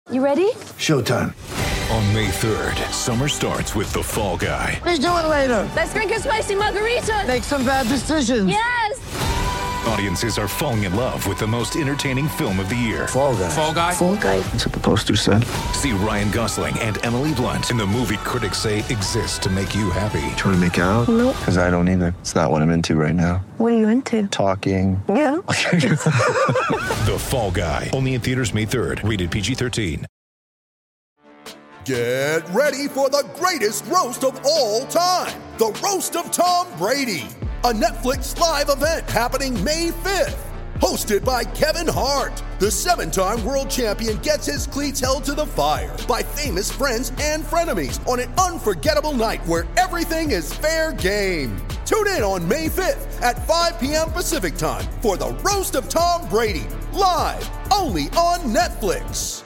You ready? Showtime. On May 3rd, summer starts with The Fall Guy. Let's do it later. Let's drink a spicy margarita. Make some bad decisions. Yes! Audiences are falling in love with the most entertaining film of the year. Fall Guy. Fall Guy? Fall Guy. That's what the poster said. See Ryan Gosling and Emily Blunt in the movie critics say exists to make you happy. Trying to make it out? Nope. Because I don't either. It's not what I'm into right now. What are you into? Talking. Yeah. The Fall Guy. Only in theaters May 3rd. Rated PG-13. Get ready for the greatest roast of all time. The Roast of Tom Brady. A Netflix live event happening May 5th. Hosted by Kevin Hart. The 7-time world champion gets his cleats held to the fire by famous friends and frenemies on an unforgettable night where everything is fair game. Tune in on May 5th at 5 p.m. Pacific time for the Roast of Tom Brady. Live only on Netflix.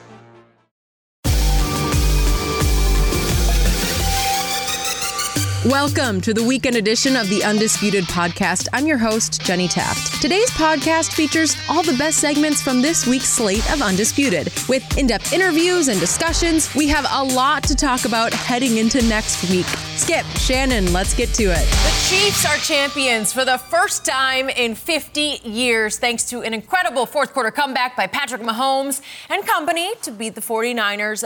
Welcome to the weekend edition of the Undisputed Podcast. I'm your host, Jenny Taft. Today's podcast features all the best segments from this week's slate of Undisputed. With in-depth interviews and discussions, we have a lot to talk about heading into next week. Skip, Shannon, let's get to it. The Chiefs are champions for the first time in 50 years, thanks to an incredible fourth quarter comeback by Patrick Mahomes and company to beat the 49ers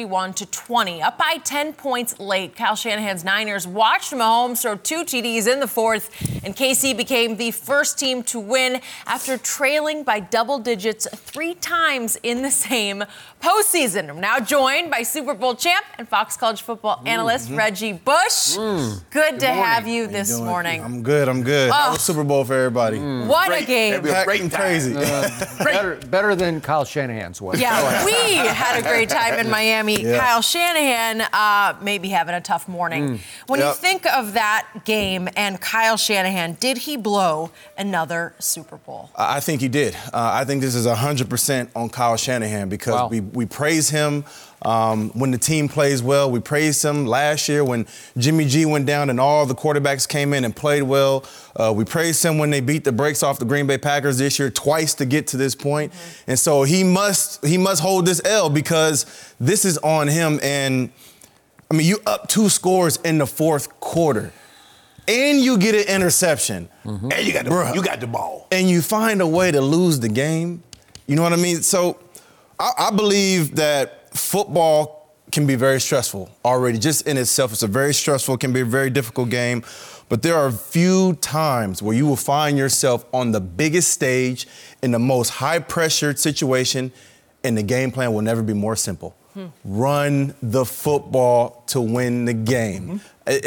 31-20. Up by 10 points late, Kyle Shanahan's Niners watched Mahomes throw 2 TDs in the fourth, and KC became the first team to win after trailing by double digits 3 times in the same postseason. I'm now joined by Super Bowl champ and Fox College football analyst Reggie Bush. Good to have you this morning. I'm good. That was Super Bowl for everybody. What a game. Great and crazy. Better than Kyle Shanahan's was. Yeah, we had a great time in Miami. Yeah. Kyle Shanahan may be having a tough morning. When you think of that game and Kyle Shanahan, did he blow another Super Bowl? I think he did. I think this is 100% on Kyle Shanahan because we praise him when the team plays well. We praised him last year when Jimmy G went down and all the quarterbacks came in and played well. We praised him when they beat the brakes off the Green Bay Packers this year twice to get to this point. And so he must hold this L because this is on him. And I mean, you up 2 scores in the fourth quarter, and you get an interception, And you got the ball. and you find a way to lose the game. You know what I mean? So I believe that football can be very stressful already. Just in itself, it's a very stressful, can be a very difficult game. But there are few times where you will find yourself on the biggest stage in the most high-pressured situation, and the game plan will never be more simple. Run the football to win the game.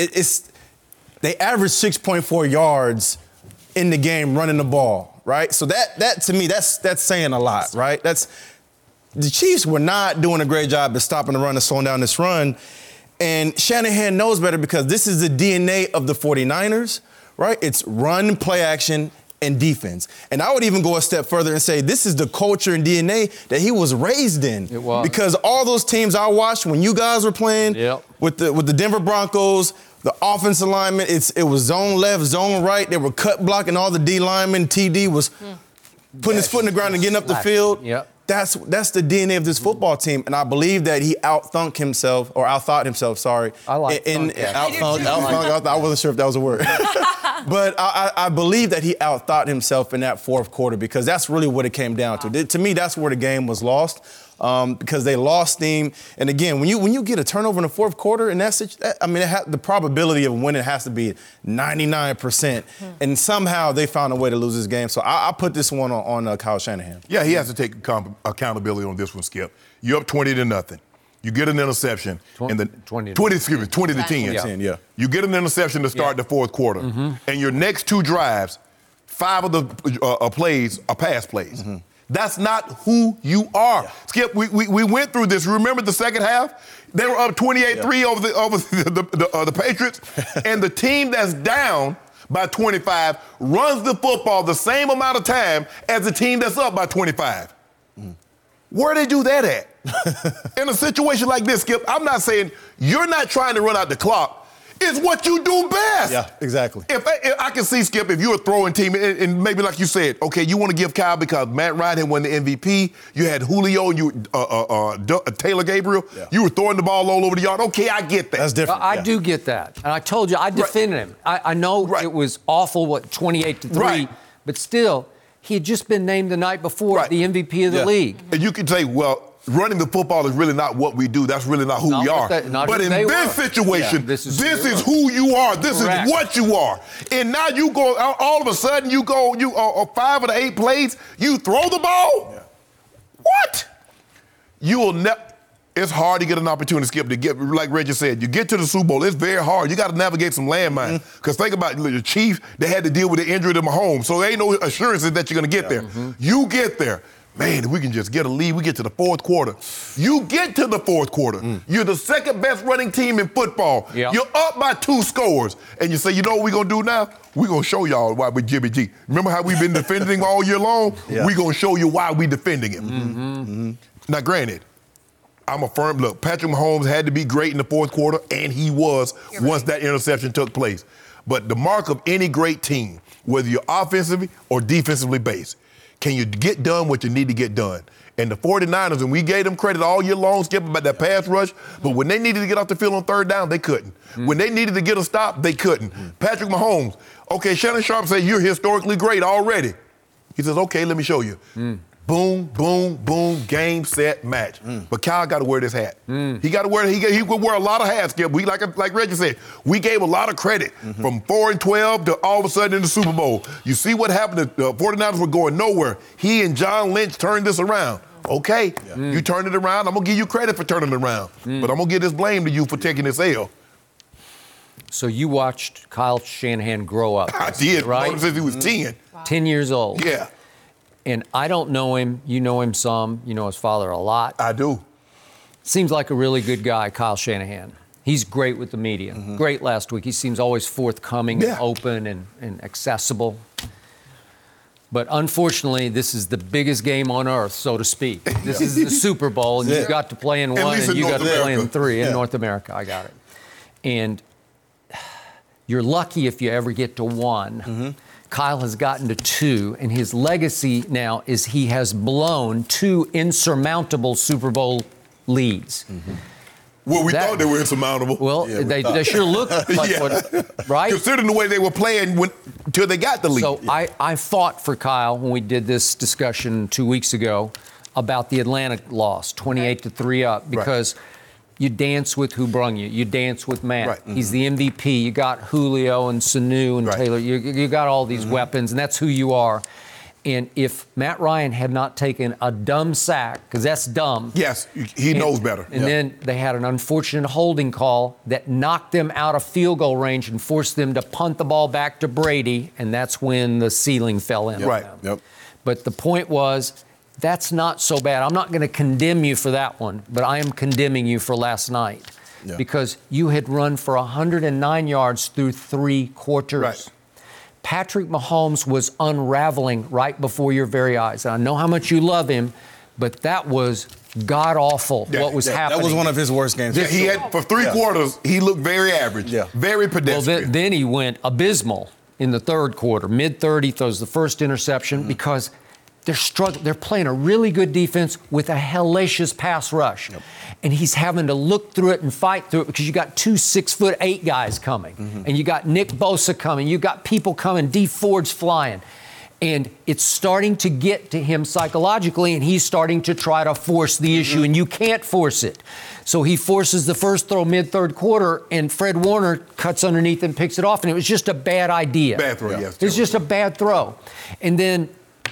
They average 6.4 yards in the game running the ball, right? So that to me, that's saying a lot, right? The Chiefs were not doing a great job at stopping the run and slowing down this run. And Shanahan knows better because this is the DNA of the 49ers, right? It's run, play action, and defense. And I would even go a step further and say this is the culture and DNA that he was raised in. It was. Because all those teams I watched when you guys were playing with the Denver Broncos, the offense alignment, it was zone left, zone right. They were cut blocking all the D linemen. TD was putting his foot in the ground and getting up the field. Yep. That's the DNA of this football team, and I believe that he outthought himself. Sorry. I like outthought. I wasn't sure if that was a word, but I believe that he outthought himself in that fourth quarter because that's really what it came down to. To me, that's where the game was lost. Because they lost steam. And again, when you get a turnover in the fourth quarter, and the probability of winning has to be 99%. And somehow they found a way to lose this game. So I put this one on Kyle Shanahan. Yeah, he has to take accountability on this one, Skip. You're up 20-0. You get an interception. 20 to 10. Yeah. You get an interception to start the fourth quarter. And your next 2 drives, 5 of the plays are pass plays. That's not who you are. Skip, we went through this. Remember the second half? They were up 28-3 over the Patriots. And the team that's down by 25 runs the football the same amount of time as the team that's up by 25. Where they do that at? In a situation like this, Skip, I'm not saying you're not trying to run out the clock. is what you do best. Yeah, exactly. If I can see, Skip, if you're a throwing team, and maybe like you said, okay, you want to give Kyle because Matt Ryan had won the MVP. You had Julio and Taylor Gabriel. Yeah. You were throwing the ball all over the yard. Okay, I get that. That's different. I do get that. And I told you, I defended him. I know it was awful, 28-3. Right. But still, he had just been named the night before the MVP of the league. And you can say, well, running the football is really not what we do. That's really not who we are. But in this situation, this is who you are. This is what you are. And now you go, all of a sudden, you 5 of the 8 plays, you throw the ball? Yeah. What? You will never. It's hard to get an opportunity, Skip, to get, like Reggie said, you get to the Super Bowl, it's very hard. You got to navigate some landmines. Because think about the Chiefs, they had to deal with the injury to Mahomes. So there ain't no assurances that you're going to get there. You get there. Man, if we can just get a lead, we get to the fourth quarter. You get to the fourth quarter. You're the second best running team in football. Yep. You're up by 2 scores. And you say, you know what we're going to do now? We're going to show y'all why we're Jimmy G. Remember how we've been defending him all year long? Yeah. We're going to show you why we're defending him. Now, granted, I'm a firm look. Patrick Mahomes had to be great in the fourth quarter, and he was once that interception took place. But the mark of any great team, whether you're offensively or defensively based, can you get done what you need to get done? And the 49ers, and we gave them credit all year long, Skip, about that pass rush, but when they needed to get off the field on third down, they couldn't. When they needed to get a stop, they couldn't. Patrick Mahomes, okay, Shannon Sharp said, you're historically great already. He says, okay, let me show you. Boom, boom, boom, game, set, match. But Kyle got to wear this hat. He got to wear. He could wear a lot of hats. Skip. We like Reggie said, we gave a lot of credit from 4-12 to all of a sudden in the Super Bowl. You see what happened? The 49ers were going nowhere. He and John Lynch turned this around. Okay, you turned it around. I'm gonna give you credit for turning it around, but I'm gonna give this blame to you for taking this L. So you watched Kyle Shanahan grow up. I did, right? Since he was 10. 10 years old. Yeah. And I don't know him. You know him some. You know his father a lot. I do. Seems like a really good guy, Kyle Shanahan. He's great with the media. Great last week. He seems always forthcoming and open and accessible. But unfortunately, this is the biggest game on earth, so to speak. This is the Super Bowl, and you got to play in one, and you got to play in 3 in North America. I got it. And you're lucky if you ever get to 1. Kyle has gotten to 2, and his legacy now is he has blown 2 insurmountable Super Bowl leads. Well, we thought they were insurmountable. Well, they sure look like one, right? Considering the way they were playing until they got the lead. So I fought for Kyle when we did this discussion 2 weeks ago about the Atlanta loss, 28-3 up, because you dance with who brung you. You dance with Matt. He's the MVP. You got Julio and Sanu and Taylor. You got all these weapons, and that's who you are. And if Matt Ryan had not taken a dumb sack, because that's dumb. Yes, he knows better. And then they had an unfortunate holding call that knocked them out of field goal range and forced them to punt the ball back to Brady, and that's when the ceiling fell in. But the point was, that's not so bad. I'm not going to condemn you for that one, but I am condemning you for last night because you had run for 109 yards through 3 quarters. Patrick Mahomes was unraveling right before your very eyes. And I know how much you love him, but that was god-awful what was happening. That was one of his worst games. He had, for 3 quarters, he looked very average, very pedestrian. Well, then he went abysmal in the 3rd quarter. Mid-third, he throws the first interception because they're struggling. They're playing a really good defense with a hellacious pass rush. And he's having to look through it and fight through it because you got 2 6'8" guys coming. And you got Nick Bosa coming. You got people coming. Dee Ford's flying. And it's starting to get to him psychologically, and he's starting to try to force the issue, and you can't force it. So he forces the first throw mid-3rd quarter, and Fred Warner cuts underneath and picks it off, and it was just a bad idea. Bad throw, yes. It was just a bad throw. And then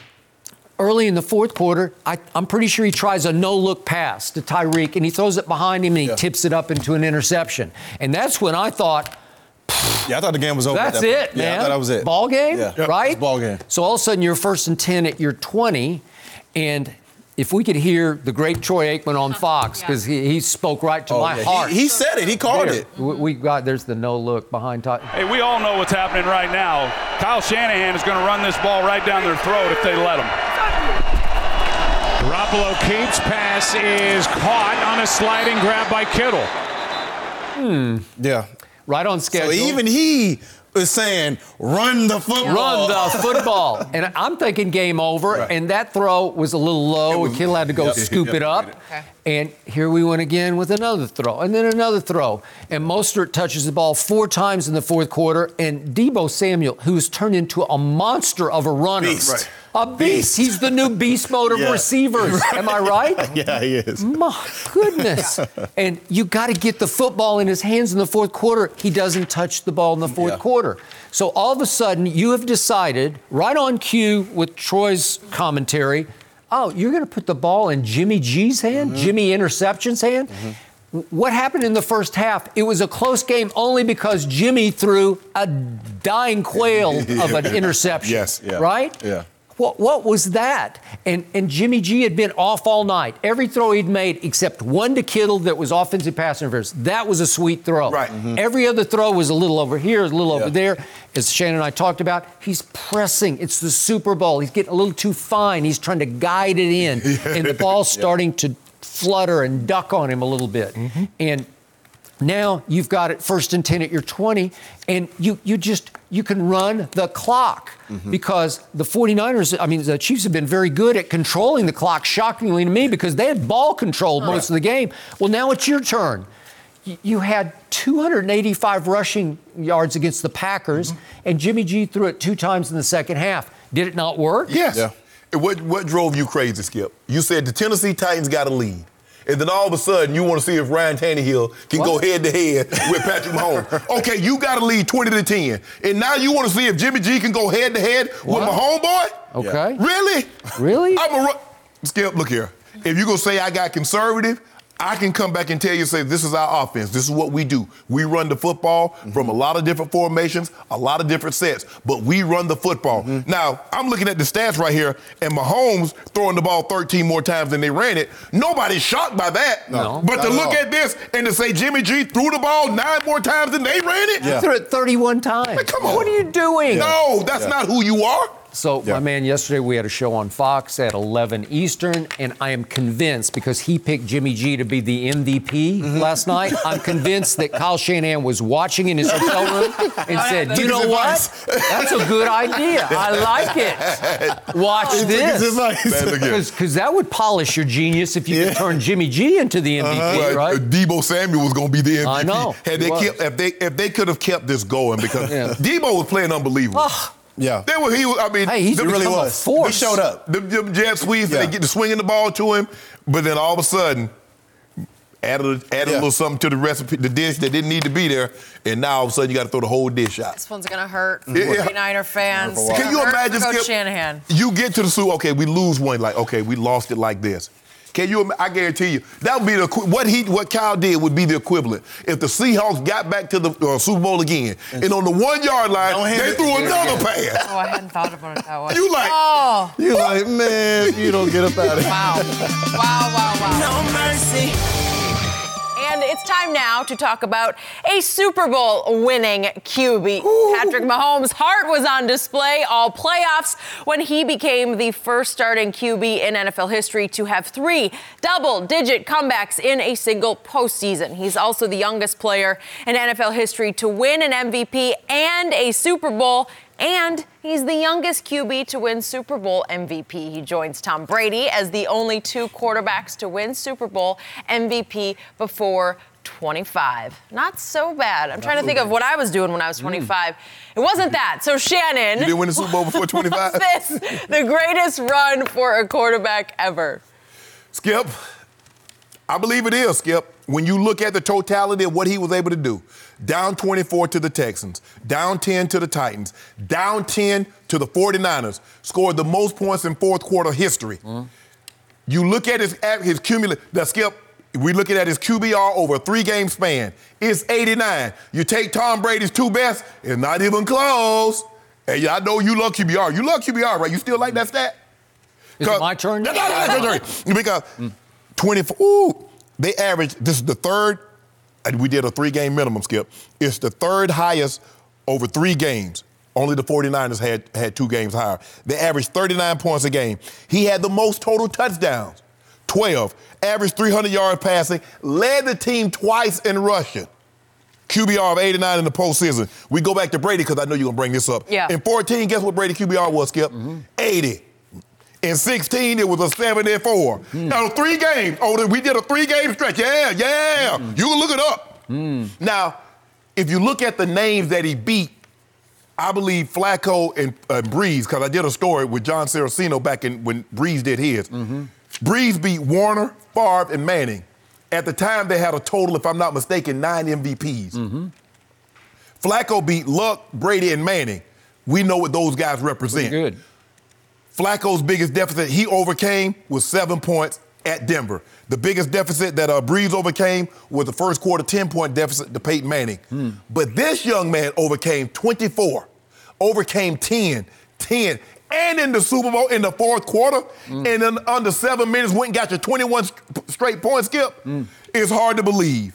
early in the 4th quarter, I'm pretty sure he tries a no-look pass to Tyreek, and he throws it behind him, and he tips it up into an interception. And that's when I thought, I thought the game was over. That's it, man. Yeah, I thought that was it. Ball game, right? Ball game. So all of a sudden, you're 1st and 10 at your 20, and if we could hear the great Troy Aikman on Fox, because he spoke right to my heart. He said it. He called it. We got, there's the no-look behind Todd. Hey, we all know what's happening right now. Kyle Shanahan is going to run this ball right down their throat if they let him. Garoppolo keeps, pass is caught on a sliding grab by Kittle. Yeah. Right on schedule. So even he is saying, run the football. Run the football. And I'm thinking game over, and that throw was a little low, and Kittle had to go scoop it up. Okay. And here we went again with another throw, and then another throw. And Mostert touches the ball 4 times in the fourth quarter, and Deebo Samuel, who's turned into a monster of a runner. Beast. A beast. He's the new beast mode of receivers. Am I right? Yeah, he is. My goodness. And you got to get the football in his hands in the fourth quarter. He doesn't touch the ball in the fourth quarter. So all of a sudden, you have decided, right on cue with Troy's commentary, oh, you're going to put the ball in Jimmy G's hand, Jimmy Interception's hand? What happened in the first half? It was a close game only because Jimmy threw a dying quail of an interception. Right? Yeah. What was that? And Jimmy G had been off all night. Every throw he'd made except one to Kittle that was offensive pass interference. That was a sweet throw. Right. Every other throw was a little over here, a little over there. As Shannon and I talked about, he's pressing. It's the Super Bowl. He's getting a little too fine. He's trying to guide it in. And the ball's starting to flutter and duck on him a little bit. And now you've got it 1st and 10 at your 20, and you can run the clock because the 49ers, the Chiefs have been very good at controlling the clock, shockingly to me, because they had ball control most of the game. Well, now it's your turn. You had 285 rushing yards against the Packers, and Jimmy G threw it 2 times in the second half. Did it not work? Yes. Yeah. What drove you crazy, Skip? You said the Tennessee Titans got a lead. And then all of a sudden, you want to see if Ryan Tannehill can go head-to-head with Patrick Mahomes. Okay, you got to lead 20-10. And now you want to see if Jimmy G can go head-to-head with Mahomes, boy? Okay. Really? Really? Skip, look here. If you're going to say I got conservative, I can come back and tell you, say, this is our offense. This is what we do. We run the football from a lot of different formations, a lot of different sets, but we run the football. Now, I'm looking at the stats right here, and Mahomes throwing the ball 13 more times than they ran it. Nobody's shocked by that. No. But to look at this and to say Jimmy G threw the ball 9 more times than they ran it? He threw it 31 times. Man, come on. What are you doing? No, that's not who you are. So, my man, yesterday we had a show on Fox at 11 Eastern, and I am convinced, because he picked Jimmy G to be the MVP last night, I'm convinced that Kyle Shanahan was watching in his hotel room and said, you know what? That's a good idea. I like it. Watch this. Because that would polish your genius if you could turn Jimmy G into the MVP, right? Deebo Samuel was going to be the MVP. I know. If they could have kept this going, because Deebo was playing unbelievable. Yeah. He really was. He showed up. The jet sweeps, they get to swinging the ball to him, but then all of a sudden, added a little something to the recipe, the dish that didn't need to be there, and now all of a sudden you got to throw the whole dish out. This one's going to hurt 49er fans. Can you imagine, Coach Shanahan? You get to the Super Bowl, okay, we lose one, like, okay, we lost it like this. I guarantee you, that would be what Kyle did would be the equivalent. If the Seahawks got back to the Super Bowl again, and on the 1 yard line, they threw another pass. Oh, I hadn't thought about it that way. You like, man, you don't get up out of here. Wow. No mercy. And it's time now to talk about a Super Bowl winning QB. Patrick Mahomes' heart was on display all playoffs when he became the first starting QB in NFL history to have 3 double-digit comebacks in a single postseason. He's also the youngest player in NFL history to win an MVP and a Super Bowl. And he's the youngest QB to win Super Bowl MVP. He joins Tom Brady as the only 2 quarterbacks to win Super Bowl MVP before 25. Not so bad. I'm trying to think of what I was doing when I was 25. It wasn't that. So, Shannon. You didn't win the Super Bowl before 25? Was this the greatest run for a quarterback ever? Skip, I believe it is, Skip. When you look at the totality of what he was able to do, down 24 to the Texans, down 10 to the Titans, down 10 to the 49ers, scored the most points in fourth quarter history. You look at his cumulative, Skip, we looking at his QBR over a 3-game span. It's 89. You take Tom Brady's 2 best, it's not even close. And I know you love QBR. You love QBR, right? You still like that stat? Is it my turn? No. Because 24, they averaged, this is the third, and we did a 3-game minimum, Skip. It's the third highest over 3 games. Only the 49ers had 2 games higher. They averaged 39 points a game. He had the most total touchdowns, 12. Averaged 300 yards passing. Led the team twice in rushing. QBR of 89 in the postseason. We go back to Brady because I know you're going to bring this up. Yeah. In 14, guess what Brady QBR was, Skip? 80. In 16, it was a 74. Now, 3 games. Oh, we did a 3-game stretch. Yeah. You can look it up. Now, if you look at the names that he beat, I believe Flacco and Breeze, because I did a story with John Saraceno back when Breeze did his. Breeze beat Warner, Favre, and Manning. At the time, they had a total, if I'm not mistaken, 9 MVPs. Flacco beat Luck, Brady, and Manning. We know what those guys represent. Good. Flacco's biggest deficit he overcame was 7 points at Denver. The biggest deficit that Breeze overcame was the first quarter 10-point deficit to Peyton Manning. But this young man overcame 24, overcame 10, and in the Super Bowl in the fourth quarter, and in under 7 minutes went and got your 21 straight points, Skip. It's hard to believe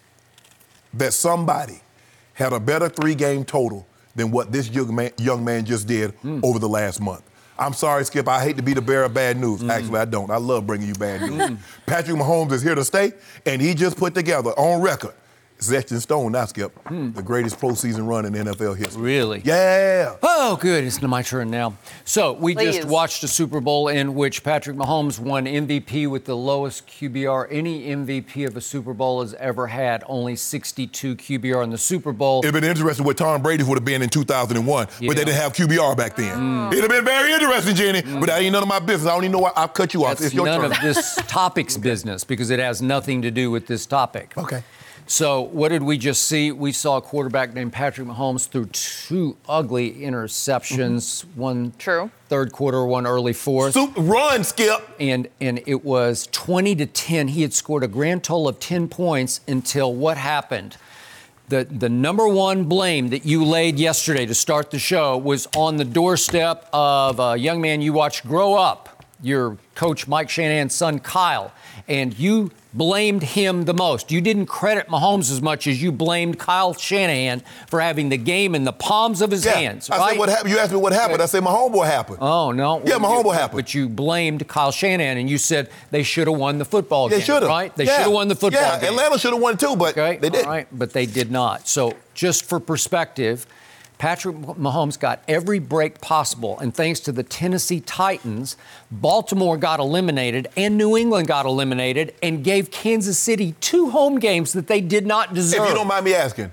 that somebody had a better 3-game total than what this young man just did over the last month. I'm sorry, Skip. I hate to be the bearer of bad news. Actually, I don't. I love bringing you bad news. Patrick Mahomes is here to stay, and he just put together, on record, it's etched in stone now, Skip, the greatest postseason run in NFL history. Really? Yeah. Oh, good. It's my turn now. So we just watched a Super Bowl in which Patrick Mahomes won MVP with the lowest QBR any MVP of a Super Bowl has ever had, only 62 QBR in the Super Bowl. It'd been interesting what Tom Brady would have been in 2001, but they didn't have QBR back then. It'd have been very interesting, Jenny, but that ain't none of my business. I don't even know why I'll cut you off. It's your turn. None of this topic's business because it has nothing to do with this topic. Okay. So what did we just see? We saw a quarterback named Patrick Mahomes threw 2 ugly interceptions, one third quarter, one early fourth. Run, Skip. And it was 20-10. He had scored a grand total of 10 points until what happened? The number one blame that you laid yesterday to start the show was on the doorstep of a young man you watched grow up, your coach Mike Shanahan's son, Kyle, and you blamed him the most. You didn't credit Mahomes as much as you blamed Kyle Shanahan for having the game in the palms of his hands. I said what happened. You asked me what happened. I said my homeboy happened. Oh, no. Yeah, my homeboy happened. But you blamed Kyle Shanahan, and you said they should have won the football game. They should have. Right? They should have won the football game. Atlanta should have won too, but they didn't. All right, but they did not. So just for perspective, Patrick Mahomes got every break possible, and thanks to the Tennessee Titans, Baltimore got eliminated and New England got eliminated and gave Kansas City 2 home games that they did not deserve. If you don't mind me asking,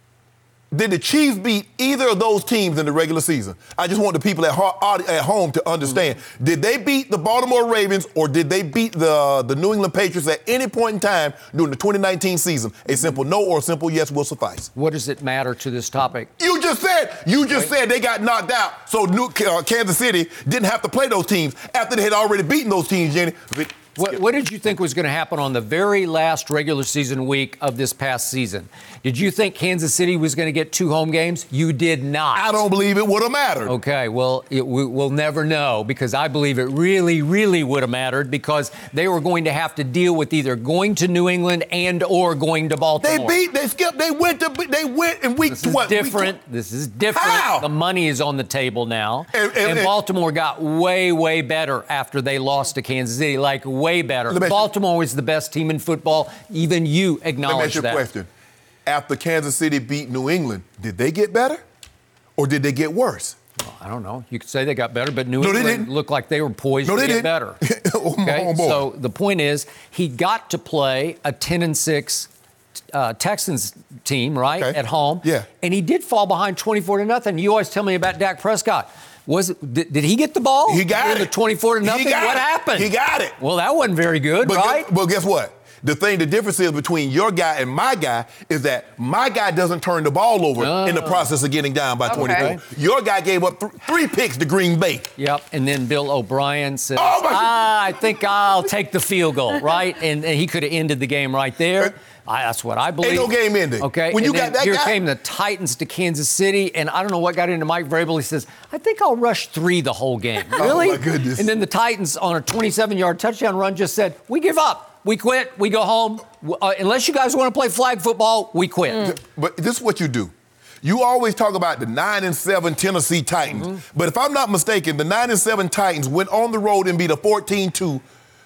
did the Chiefs beat either of those teams in the regular season? I just want the people at home to understand. Did they beat the Baltimore Ravens or did they beat the New England Patriots at any point in time during the 2019 season? A simple no or a simple yes will suffice. What does it matter to this topic? You just said they got knocked out, so Kansas City didn't have to play those teams after they had already beaten those teams, Jenny. What did you think was going to happen on the very last regular season week of this past season? Did you think Kansas City was going to get 2 home games? You did not. I don't believe it would have mattered. Okay, well, we'll never know because I believe it really, really would have mattered because they were going to have to deal with either going to New England and or going to Baltimore. They went in week This is different. This is different. How? The money is on the table now. And Baltimore got way, way better after they lost to Kansas City, like way better. Baltimore was the best team in football. Even you acknowledge that. Let me ask you a question. After Kansas City beat New England, did they get better or did they get worse? Well, I don't know. You could say they got better, but New England looked like they were poised to get better. Okay? So the point is, he got to play a 10-6 Texans team, right, at home. Yeah. And he did fall behind 24-0. You always tell me about Dak Prescott. Did he get the ball? He got it. The 24-0. What happened? He got it. Well, that wasn't very good, right? Well, guess what? The difference is between your guy and my guy is that my guy doesn't turn the ball over in the process of getting down by 24. Your guy gave up 3 picks to Green Bay. Yep, and then Bill O'Brien said, I think I'll take the field goal, right? And he could have ended the game right there. That's what I believe. Ain't no game ending. Okay, when you got that here guy. Came the Titans to Kansas City, and I don't know what got into Mike Vrabel. He says, I think I'll rush 3 the whole game. Really? Oh, my goodness. And then the Titans, on a 27-yard touchdown run, just said, we give up. We quit. We go home. Unless you guys want to play flag football, we quit. But this is what you do. You always talk about the 9-7 Tennessee Titans. But if I'm not mistaken, the 9-7 Titans went on the road and beat a 14-2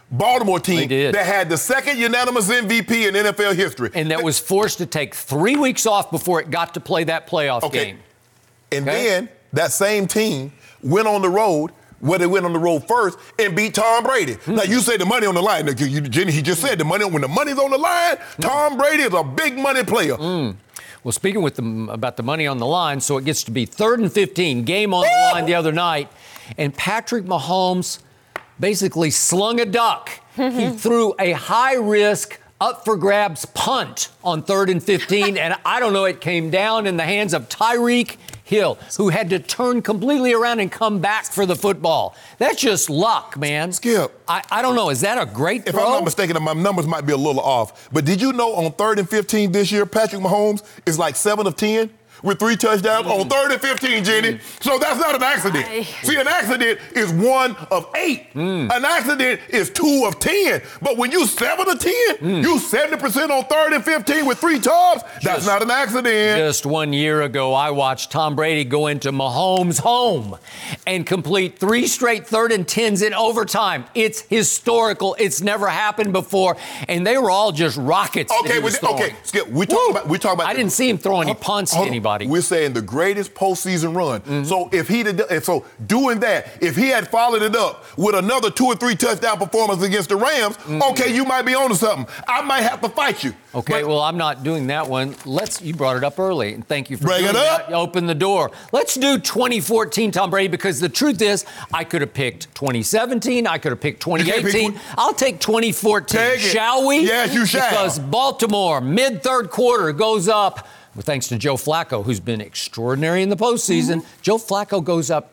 Baltimore team that had the second unanimous MVP in NFL history. And that was forced to take 3 weeks off before it got to play that playoff game. And then that same team went on the road, where they went on the road first, and beat Tom Brady. Now, you say the money on the line. Jenny, he just said when the money's on the line, Tom Brady is a big money player. Well, speaking about the money on the line, so it gets to be 3rd and 15, game on the line the other night, and Patrick Mahomes basically slung a duck. He threw a high-risk, up-for-grabs punt on 3rd and 15, and I don't know, it came down in the hands of Tyreek Hill, who had to turn completely around and come back for the football. That's just luck, man. Skip. I don't know. Is that a great throw? If I'm not mistaken, my numbers might be a little off, but did you know on 3rd and 15 this year, Patrick Mahomes is like 7 of 10? With 3 touchdowns on 3rd and 15, Jenny. So that's not an accident. See, an accident is 1 of 8. An accident is 2 of 10. But when you 7 of 10, you 70% on 3rd and 15 with 3 tubs, that's not an accident. Just 1 year ago, I watched Tom Brady go into Mahomes' home and complete 3 straight 3rd and 10s in overtime. It's historical. It's never happened before. And they were all just rockets. Skip, we talk about I didn't see him throw any punts to anybody. We're saying the greatest postseason run. So if doing that, if he had followed it up with another 2 or 3 touchdown performances against the Rams, okay, you might be onto something. I might have to fight you. Okay, well, I'm not doing that one. You brought it up early, and thank you for bringing it up. Open the door. Let's do 2014 Tom Brady, because the truth is, I could have picked 2017. I could have picked 2018. I'll take 2014. Shall we? Yes, you shall. Because Baltimore, mid-3rd quarter, goes up. Well, thanks to Joe Flacco, who's been extraordinary in the postseason. Joe Flacco goes up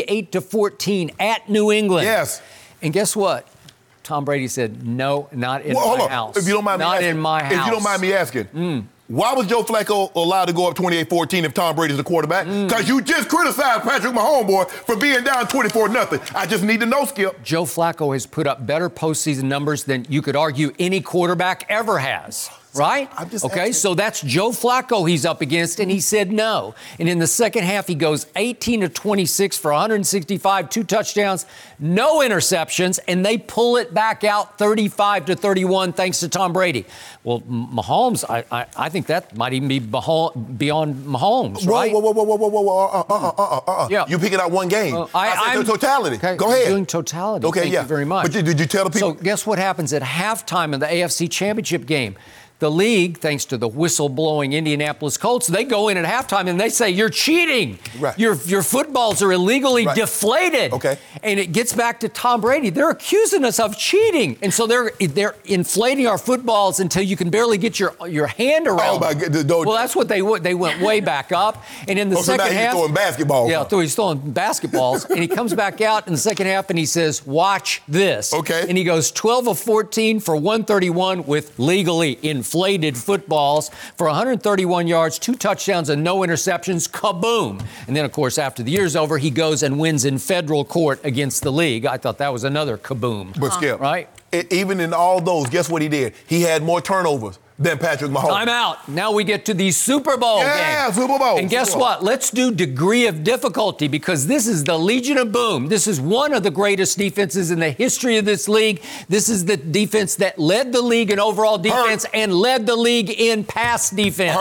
28-14 at New England. Yes. And guess what? Tom Brady said, no, not in my house. If you don't mind not me asking, in my house. If you don't mind me asking, why was Joe Flacco allowed to go up 28-14 if Tom Brady's the quarterback? Because you just criticized Patrick Mahomes, boy, for being down 24-0. I just need to know, Skip. Joe Flacco has put up better postseason numbers than you could argue any quarterback ever has. Right? Okay, so that's Joe Flacco he's up against, and he said no. And in the second half, he goes 18-26 for 165, 2 touchdowns, no interceptions, and they pull it back out 35-31 thanks to Tom Brady. Well, Mahomes, I think that might even be beyond Mahomes, right? Whoa. Yeah. You picking out one game. I said totality. Okay, go ahead. Doing totality. Okay, Thank you very much. But did you tell the people? So guess what happens at halftime in the AFC Championship game? The league, thanks to the whistle-blowing Indianapolis Colts, they go in at halftime and they say, you're cheating. Right. Your footballs are illegally deflated. Okay. And it gets back to Tom Brady. They're accusing us of cheating. And so they're inflating our footballs until you can barely get your hand around. Well, that's what they went way back up. And in the second half, he's throwing basketballs. Yeah, he's throwing basketballs. And he comes back out in the second half and he says, watch this. Okay. And he goes 12 of 14 for 131 with legally inflated footballs for 131 yards, 2 touchdowns, and no interceptions. Kaboom. And then, of course, after the year's over, he goes and wins in federal court against the league. I thought that was another kaboom. But Skip, right? Even in all those, guess what he did? He had more turnovers than Patrick Mahomes. I'm out. Now we get to the Super Bowl game. Yeah, Super Bowl. And guess what? Let's do degree of difficulty, because this is the Legion of Boom. This is one of the greatest defenses in the history of this league. This is the defense that led the league in overall defense and led the league in pass defense.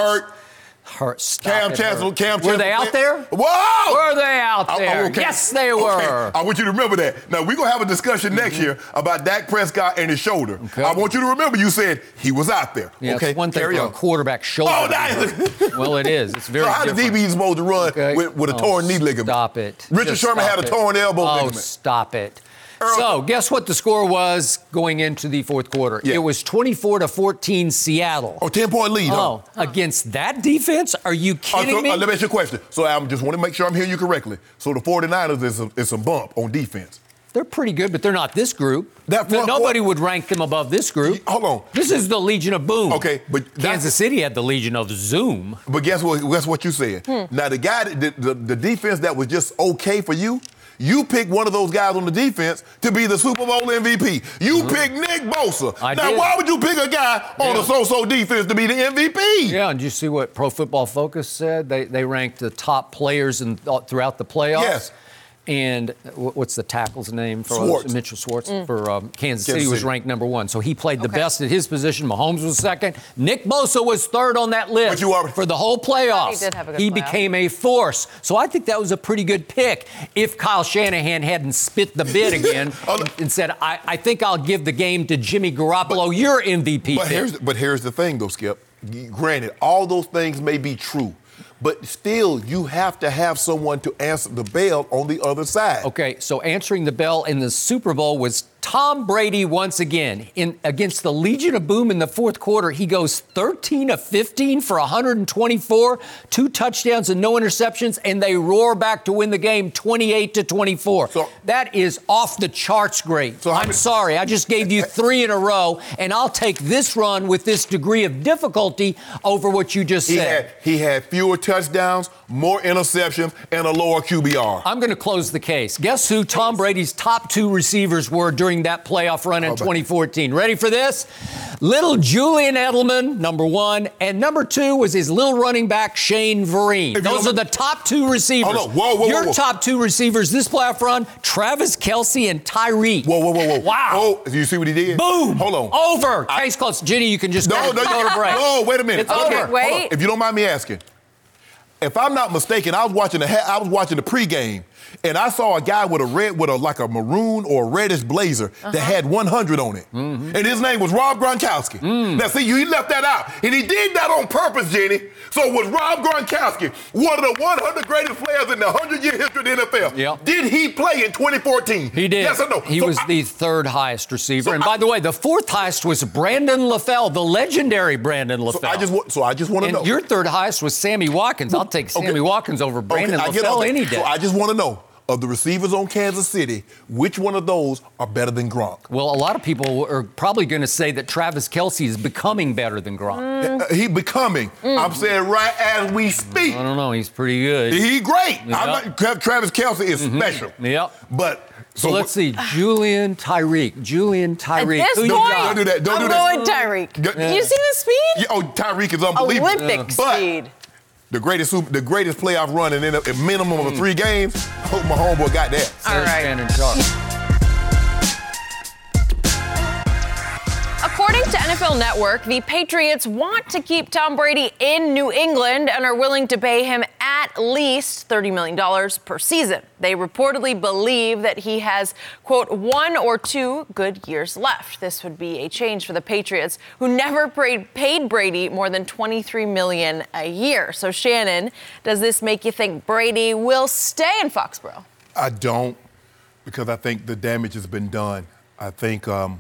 Hurt. Cam Chancellor. Were they out there? Whoa! Were they out there? Okay. Yes, they were. I want you to remember that. Now, we're going to have a discussion next year about Dak Prescott and his shoulder. Okay. I want you to remember you said he was out there. Yeah, okay, it's one thing for a quarterback shoulder. Oh, nice. Well, it is. It's very different. So how the DB supposed to run with a torn knee ligament? Stop it. Richard Sherman had a torn elbow ligament. Oh, stop it. So, guess what the score was going into the fourth quarter? Yeah. It was 24-14 Seattle. 10-point lead. Against that defense? Are you kidding me? Let me ask you a question. So, I just want to make sure I'm hearing you correctly. So, the 49ers is a bump on defense. They're pretty good, but they're not this group. Nobody would rank them above this group. Hold on. This is the Legion of Boom. Okay, but Kansas City had the Legion of Zoom. But guess what you said? Now, the guy, the defense that was just okay for you, you picked one of those guys on the defense to be the Super Bowl MVP. You picked Nick Bosa. Why would you pick a guy on the so-so defense to be the MVP? Yeah, and did you see what Pro Football Focus said? They ranked the top players throughout the playoffs. Yes. And what's the tackle's name for Schwartz. Mitchell Schwartz for Kansas City was ranked number 1. So he played the best at his position. Mahomes was second. Nick Bosa was third on that list for the whole playoffs. He did have a good He playoff. became a force. So I think that was a pretty good pick if Kyle Shanahan hadn't spit the bid again and said, I think I'll give the game to Jimmy Garoppolo, your MVP pick. But here's the thing, though, Skip. Granted, all those things may be true. But still, you have to have someone to answer the bell on the other side. Okay, so answering the bell in the Super Bowl was Tom Brady once again. Against the Legion of Boom in the fourth quarter, he goes 13 of 15 for 124, 2 touchdowns and no interceptions, and they roar back to win the game 28-24. So, that is off the charts great. So I'm sorry, I just gave you 3 in a row, and I'll take this run with this degree of difficulty over what you just said. He had fewer touchdowns, more interceptions, and a lower QBR. I'm going to close the case. Guess who Tom Brady's top 2 receivers were during that playoff run in 2014? Ready for this? Little Julian Edelman, number 1, and number 2 was his little running back, Shane Vereen. Those are the top 2 receivers. Hold on. Whoa. Your top 2 receivers this playoff run, Travis Kelce and Tyreek. Whoa. Wow. Oh, you see what he did? Boom. Hold on. Over. Case closed. Ginny, you can just go to break. No, wait a minute. It's over. Wait. Hold on. If you don't mind me asking, if I'm not mistaken, I was watching the pregame, and I saw a guy with a maroon or reddish blazer that had 100 on it, and his name was Rob Gronkowski. Now, see, he left that out, and he did that on purpose, Jenny. So was Rob Gronkowski one of the 100 greatest players in the 100-year history of the NFL? Yep. Did he play in 2014? He did. Yes or no? He was the 3rd highest receiver. And by the way, the 4th highest was Brandon LaFell, the legendary Brandon LaFell. So I just want to know. And your 3rd highest was Sammy Watkins. I'll take Sammy Watkins over Brandon LaFell any day. So I just want to know, of the receivers on Kansas City, which one of those are better than Gronk? Well, a lot of people are probably going to say that Travis Kelce is becoming better than Gronk. He becoming. I'm saying right as we speak. I don't know. He's pretty good. He's great. Yep. Travis Kelce is special. Yep. But so let's see. Julian Tyreek. At this point, don't do that. I'm going Tyreek. Yeah. You see the speed? Yeah, Tyreek is unbelievable. Olympic speed. The greatest playoff run in a minimum of 3 games, I hope my homeboy got that. All right. According to NFL Network, the Patriots want to keep Tom Brady in New England and are willing to pay him at least $30 million per season. They reportedly believe that he has, quote, 1 or 2 good years left. This would be a change for the Patriots, who never paid Brady more than $23 million a year. So, Shannon, does this make you think Brady will stay in Foxborough? I don't, because I think the damage has been done. I think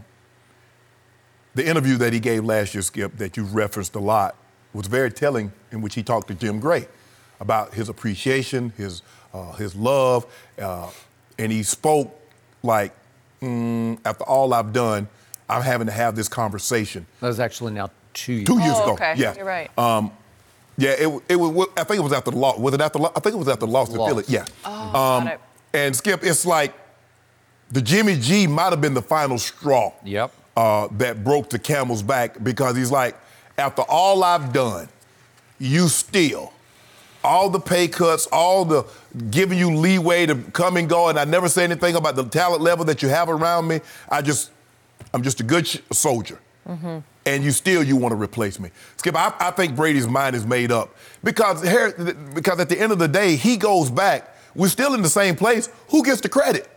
the interview that he gave last year, Skip, that you've referenced a lot, was very telling, in which he talked to Jim Gray about his appreciation, his love, and he spoke like, after all I've done, I'm having to have this conversation. That was actually now 2 years. 2 years ago. Okay. Yeah, you're right. It was. I think it was after the loss. Was it after? I think it was after the loss to Philly. Yeah. Got it. And Skip, it's like the Jimmy G might have been the final straw. Yep. That broke the camel's back, because he's like, after all I've done, you still, all the pay cuts, all the giving you leeway to come and go, and I never say anything about the talent level that you have around me. I'm just a good soldier. And you want to replace me. Skip, I think Brady's mind is made up. Because at the end of the day, he goes back. We're still in the same place. Who gets the credit?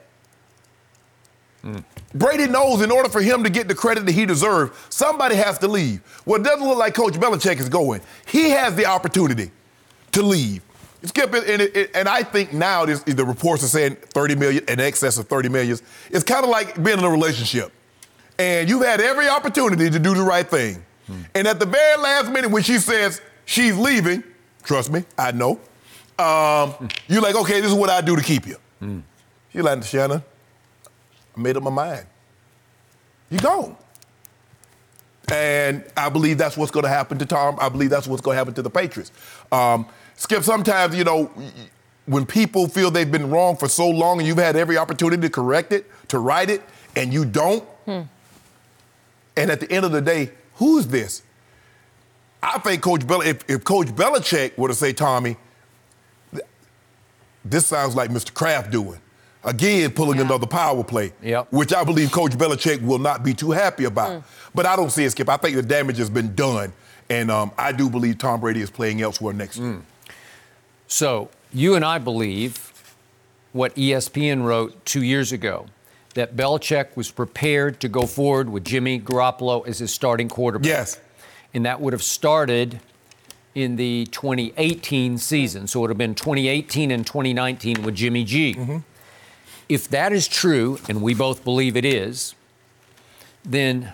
Brady knows in order for him to get the credit that he deserves, somebody has to leave. Well, it doesn't look like Coach Belichick is going. He has the opportunity to leave. Skip, and I think now the reports are saying $30 million, in excess of $30 million. It's kind of like being in a relationship. And you've had every opportunity to do the right thing. And at the very last minute when she says she's leaving, trust me, I know, you're like, okay, this is what I do to keep you. You're like, Shannon, I made up my mind. You gone. And I believe that's what's going to happen to Tom. I believe that's what's going to happen to the Patriots. Skip, sometimes, when people feel they've been wrong for so long and you've had every opportunity to correct it, to right it, and you don't, and at the end of the day, who's this? I think if Coach Belichick were to say, Tommy, this sounds like Mr. Kraft doing. Again, pulling another power play, which I believe Coach Belichick will not be too happy about. But I don't see it, Skip. I think the damage has been done, and I do believe Tom Brady is playing elsewhere next year. So you and I believe what ESPN wrote 2 years ago, that Belichick was prepared to go forward with Jimmy Garoppolo as his starting quarterback. Yes. And that would have started in the 2018 season. So it would have been 2018 and 2019 with Jimmy G. If that is true, and we both believe it is, then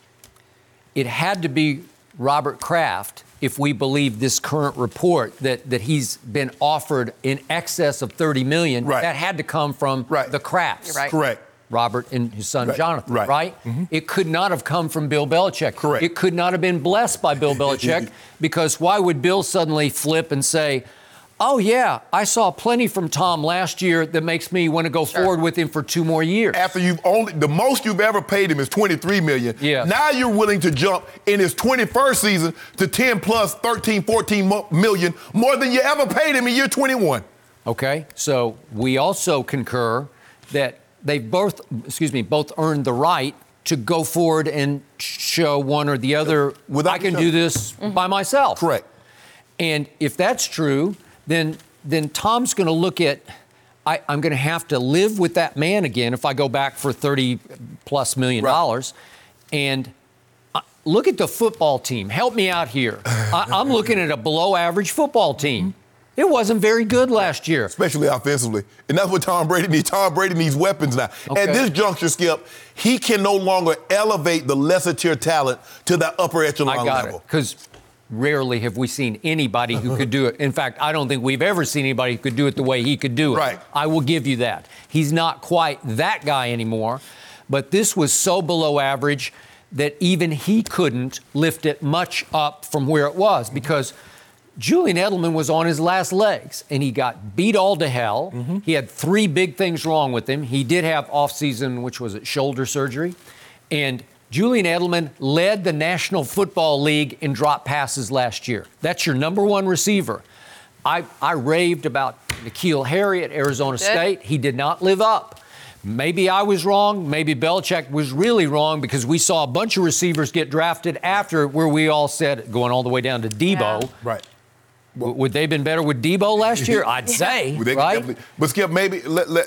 it had to be Robert Kraft, if we believe this current report that he's been offered in excess of $30 million. That had to come from the Krafts. Correct. Robert and his son Jonathan, right? It could not have come from Bill Belichick. Correct. It could not have been blessed by Bill Belichick, because why would Bill suddenly flip and say, oh, yeah, I saw plenty from Tom last year that makes me want to go forward with him for 2 more years. After the most you've ever paid him is $23 million. Yeah. Now you're willing to jump in his 21st season to 10 plus 13, 14 million, more than you ever paid him in year 21. Okay, so we also concur that they both earned the right to go forward and show one or the other, I can do this by myself. Correct. And if that's true, then Tom's going to look at, I'm going to have to live with that man again if I go back for $30+ million. And look at the football team. Help me out here. I'm looking at a below-average football team. It wasn't very good last year. Especially offensively. And that's what Tom Brady needs. Tom Brady needs weapons now. Okay. At this juncture, Skip, he can no longer elevate the lesser-tier talent to that upper echelon level. I got it. Because rarely have we seen anybody who could do it. In fact, I don't think we've ever seen anybody who could do it the way he could do it. Right. I will give you that. He's not quite that guy anymore. But this was so below average that even he couldn't lift it much up from where it was, because Julian Edelman was on his last legs, and he got beat all to hell. He had 3 big things wrong with him. He did have off-season, which was shoulder surgery. And Julian Edelman led the National Football League in drop passes last year. That's your number 1 receiver. I raved about N'Keal Harry at Arizona State. He did not live up. Maybe I was wrong. Maybe Belichick was really wrong, because we saw a bunch of receivers get drafted after, where we all said, going all the way down to Debo. Right. Would they have been better with Debo last year? I'd say, right? But Skip, maybe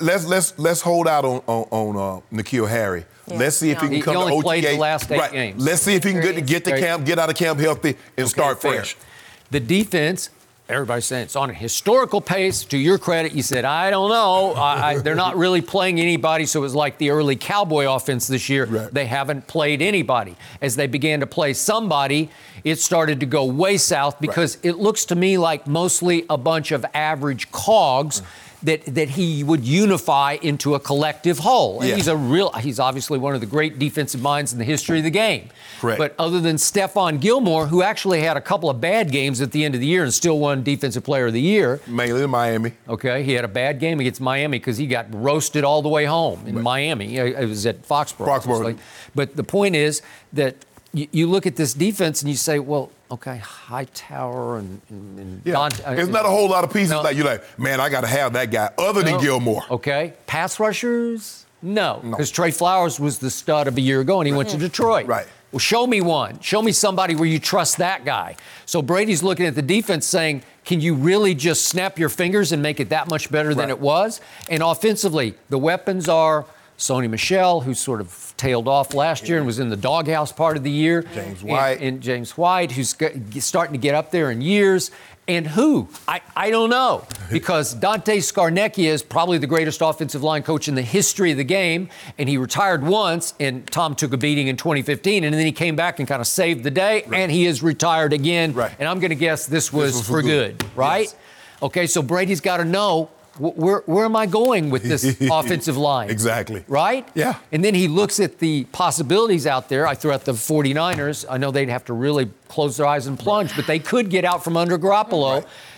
let's hold out on N'Keal Harry. Yeah. Let's see if he can come to OTAs. He only played the last 8 games. Let's see if he can get to camp, get out of camp healthy, and start fresh. The defense, everybody's saying it's on a historical pace. To your credit, you said, I don't know. They're not really playing anybody, so it was like the early Cowboy offense this year. They haven't played anybody. As they began to play somebody, it started to go way south, because it looks to me like mostly a bunch of average cogs that he would unify into a collective whole. And he's obviously one of the great defensive minds in the history of the game. Correct. But other than Stephon Gilmore, who actually had a couple of bad games at the end of the year and still won Defensive Player of the Year. Mainly in Miami. Okay, he had a bad game against Miami because he got roasted all the way home in Miami. It was at Foxborough. But the point is that you look at this defense and you say, well, okay, Hightower and Dante. There's not a whole lot of pieces like you're like, man, I got to have that guy other than Gilmore. Okay. Pass rushers? No. Because Trey Flowers was the stud of a year ago, and he went to Detroit. Right. Well, show me one. Show me somebody where you trust that guy. So Brady's looking at the defense saying, can you really just snap your fingers and make it that much better than it was? And offensively, the weapons are Sony Michel, who sort of tailed off last year and was in the doghouse part of the year. James White. And James White, who's starting to get up there in years. And who? I don't know. Because Dante Scarnecchia is probably the greatest offensive line coach in the history of the game. And he retired once, and Tom took a beating in 2015. And then he came back and kind of saved the day. Right. And he is retired again. Right. And I'm going to guess this was for good, right? Yes. Okay, so Brady's got to know, where am I going with this offensive line? Exactly. Right? Yeah. And then he looks at the possibilities out there. I threw out the 49ers. I know they'd have to really close their eyes and plunge, but they could get out from under Garoppolo.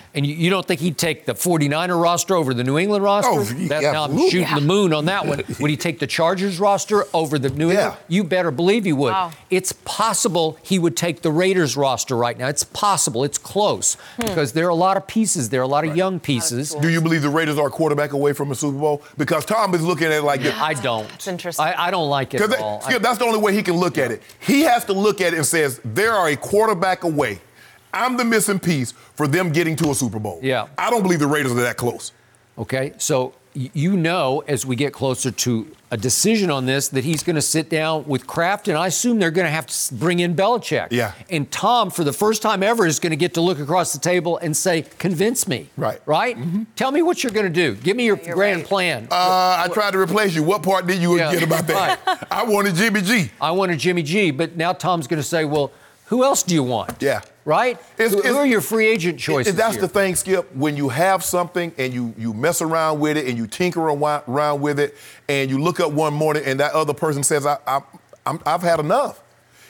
And you don't think he'd take the 49er roster over the New England roster? Now I'm shooting the moon on that one. Would he take the Chargers roster over the New England? You better believe he would. Wow. It's possible he would take the Raiders roster right now. It's possible. It's close because there are a lot of pieces there, a lot of young pieces. Do you believe the Raiders are a quarterback away from a Super Bowl? Because Tom is looking at it like this. I don't. It's interesting. I don't like it at all. Skip, that's the only way he can look at it. He has to look at it and says, there are a quarterback away. I'm the missing piece for them getting to a Super Bowl. Yeah. I don't believe the Raiders are that close. Okay, so you know as we get closer to a decision on this that he's going to sit down with Kraft, and I assume they're going to have to bring in Belichick. Yeah. And Tom, for the first time ever, is going to get to look across the table and say, convince me. Right. Right? Mm-hmm. Tell me what you're going to do. Give me your grand plan. I tried to replace you. What part did you get about that? Right. I wanted Jimmy G. I wanted Jimmy G, but now Tom's going to say, well, who else do you want? Yeah. Right? Who are your free agent choices? That's here? the thing, Skip. When you have something and you mess around with it and you tinker around with it and you look up one morning and that other person says, I've had enough.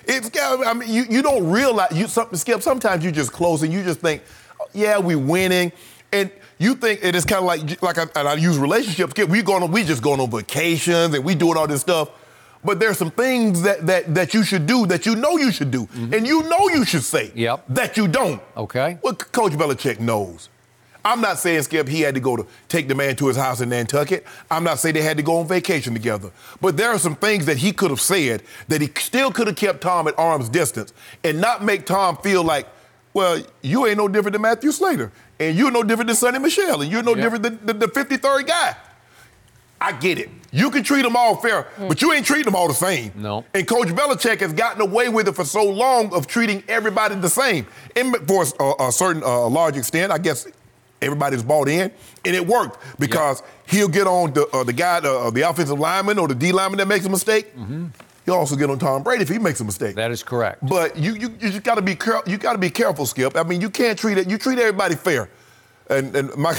You don't realize, Skip, sometimes you just close and you just think, yeah, we're winning. And you think it is kind of like I use relationships, Skip, we just going on vacations and we doing all this stuff. But there's some things that you should do that you know you should do. Mm-hmm. And you know you should say that you don't. Okay. Well, Coach Belichick knows. I'm not saying, Skip, he had to go to take the man to his house in Nantucket. I'm not saying they had to go on vacation together. But there are some things that he could have said that he still could have kept Tom at arm's distance and not make Tom feel like, well, you ain't no different than Matthew Slater. And you're no different than Sonny Michel. And you're no different than the 53rd guy. I get it. You can treat them all fair, but you ain't treating them all the same. No. And Coach Belichick has gotten away with it for so long of treating everybody the same. And for a certain large extent, I guess everybody's bought in, and it worked because he'll get on the guy, the offensive lineman or the D lineman that makes a mistake. Mm-hmm. He'll also get on Tom Brady if he makes a mistake. That is correct. But you just got to be careful. You got to be careful, Skip. I mean, you can't treat it. You treat everybody fair. And my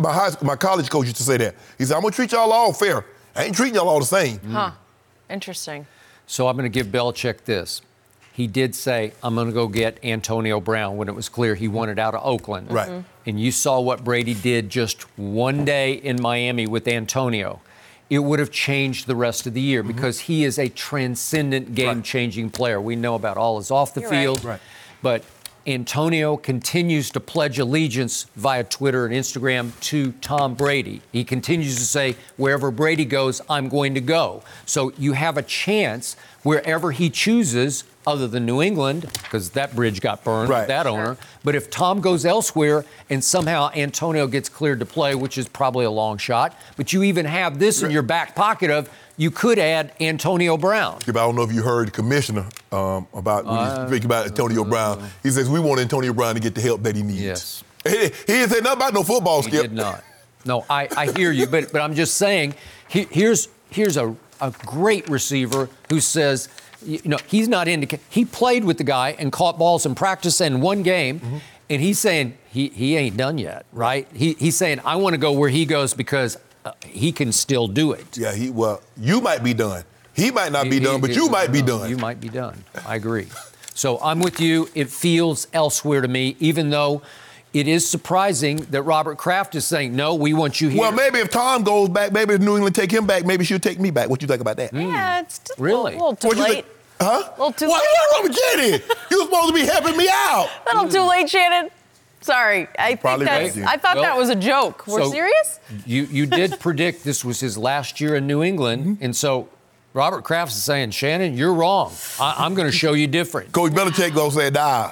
college coach used to say that. He said, I'm going to treat y'all all fair. I ain't treating y'all all the same. Huh. Interesting. So I'm going to give Belichick this. He did say, I'm going to go get Antonio Brown when it was clear he wanted out of Oakland. Right. Mm-hmm. And you saw what Brady did just one day in Miami with Antonio. It would have changed the rest of the year because he is a transcendent game-changing player. We know about all his off the field. Right. But Antonio continues to pledge allegiance via Twitter and Instagram to Tom Brady. He continues to say, wherever Brady goes, I'm going to go. So you have a chance wherever he chooses, other than New England, because that bridge got burned with that owner. But if Tom goes elsewhere and somehow Antonio gets cleared to play, which is probably a long shot, but you even have this in your back pocket of, you could add Antonio Brown. I don't know if you heard the commissioner about when you speak about Antonio Brown. He says, we want Antonio Brown to get the help that he needs. Yes. He didn't say nothing about no football, Skip. He did not. No, I hear you, but I'm just saying, here's a great receiver who says, he's not he played with the guy and caught balls in practice and one game, and he's saying he ain't done yet, right? He's saying, I want to go where he goes because he can still do it. Yeah, you might be done. He might not be done, but you might be done. You might be done. I agree. So I'm with you. It feels elsewhere to me, even though it is surprising that Robert Kraft is saying, no, we want you here. Well, maybe if Tom goes back, maybe if New England take him back, maybe she'll take me back. What you think about that? Yeah, it's just really? a little too late. Huh? A little too late. What are you kidding? You were supposed to be helping me out. A little too late, Shannon. Sorry. I thought that was a joke. We're serious? You did predict this was his last year in New England, and so Robert Kraft is saying, Shannon, you're wrong. I'm going to show you different. Coach Belichick goes say, nah.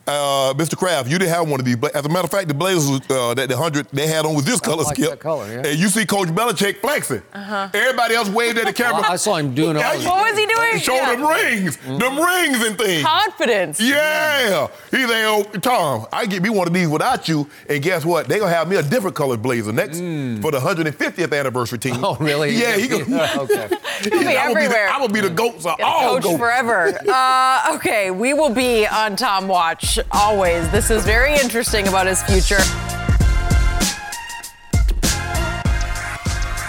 Mr. Kraft, you didn't have one of these. As a matter of fact, the Blazers that the 100 they had on was this color, like Skip. That color, yeah. And you see Coach Belichick flexing. Everybody else waved at the camera. I saw him doing all What was he doing? Showing them rings, them rings and things. Confidence. Yeah. He's like, oh, Tom, I get me one of these without you, and guess what? They're gonna have me a different colored blazer next for the 150th anniversary team. Oh, really? Yeah, he gonna okay. He'll be everywhere. I will be the GOAT. So coach forever. Okay, we will be on Tom Watch always. This is very interesting about his future. But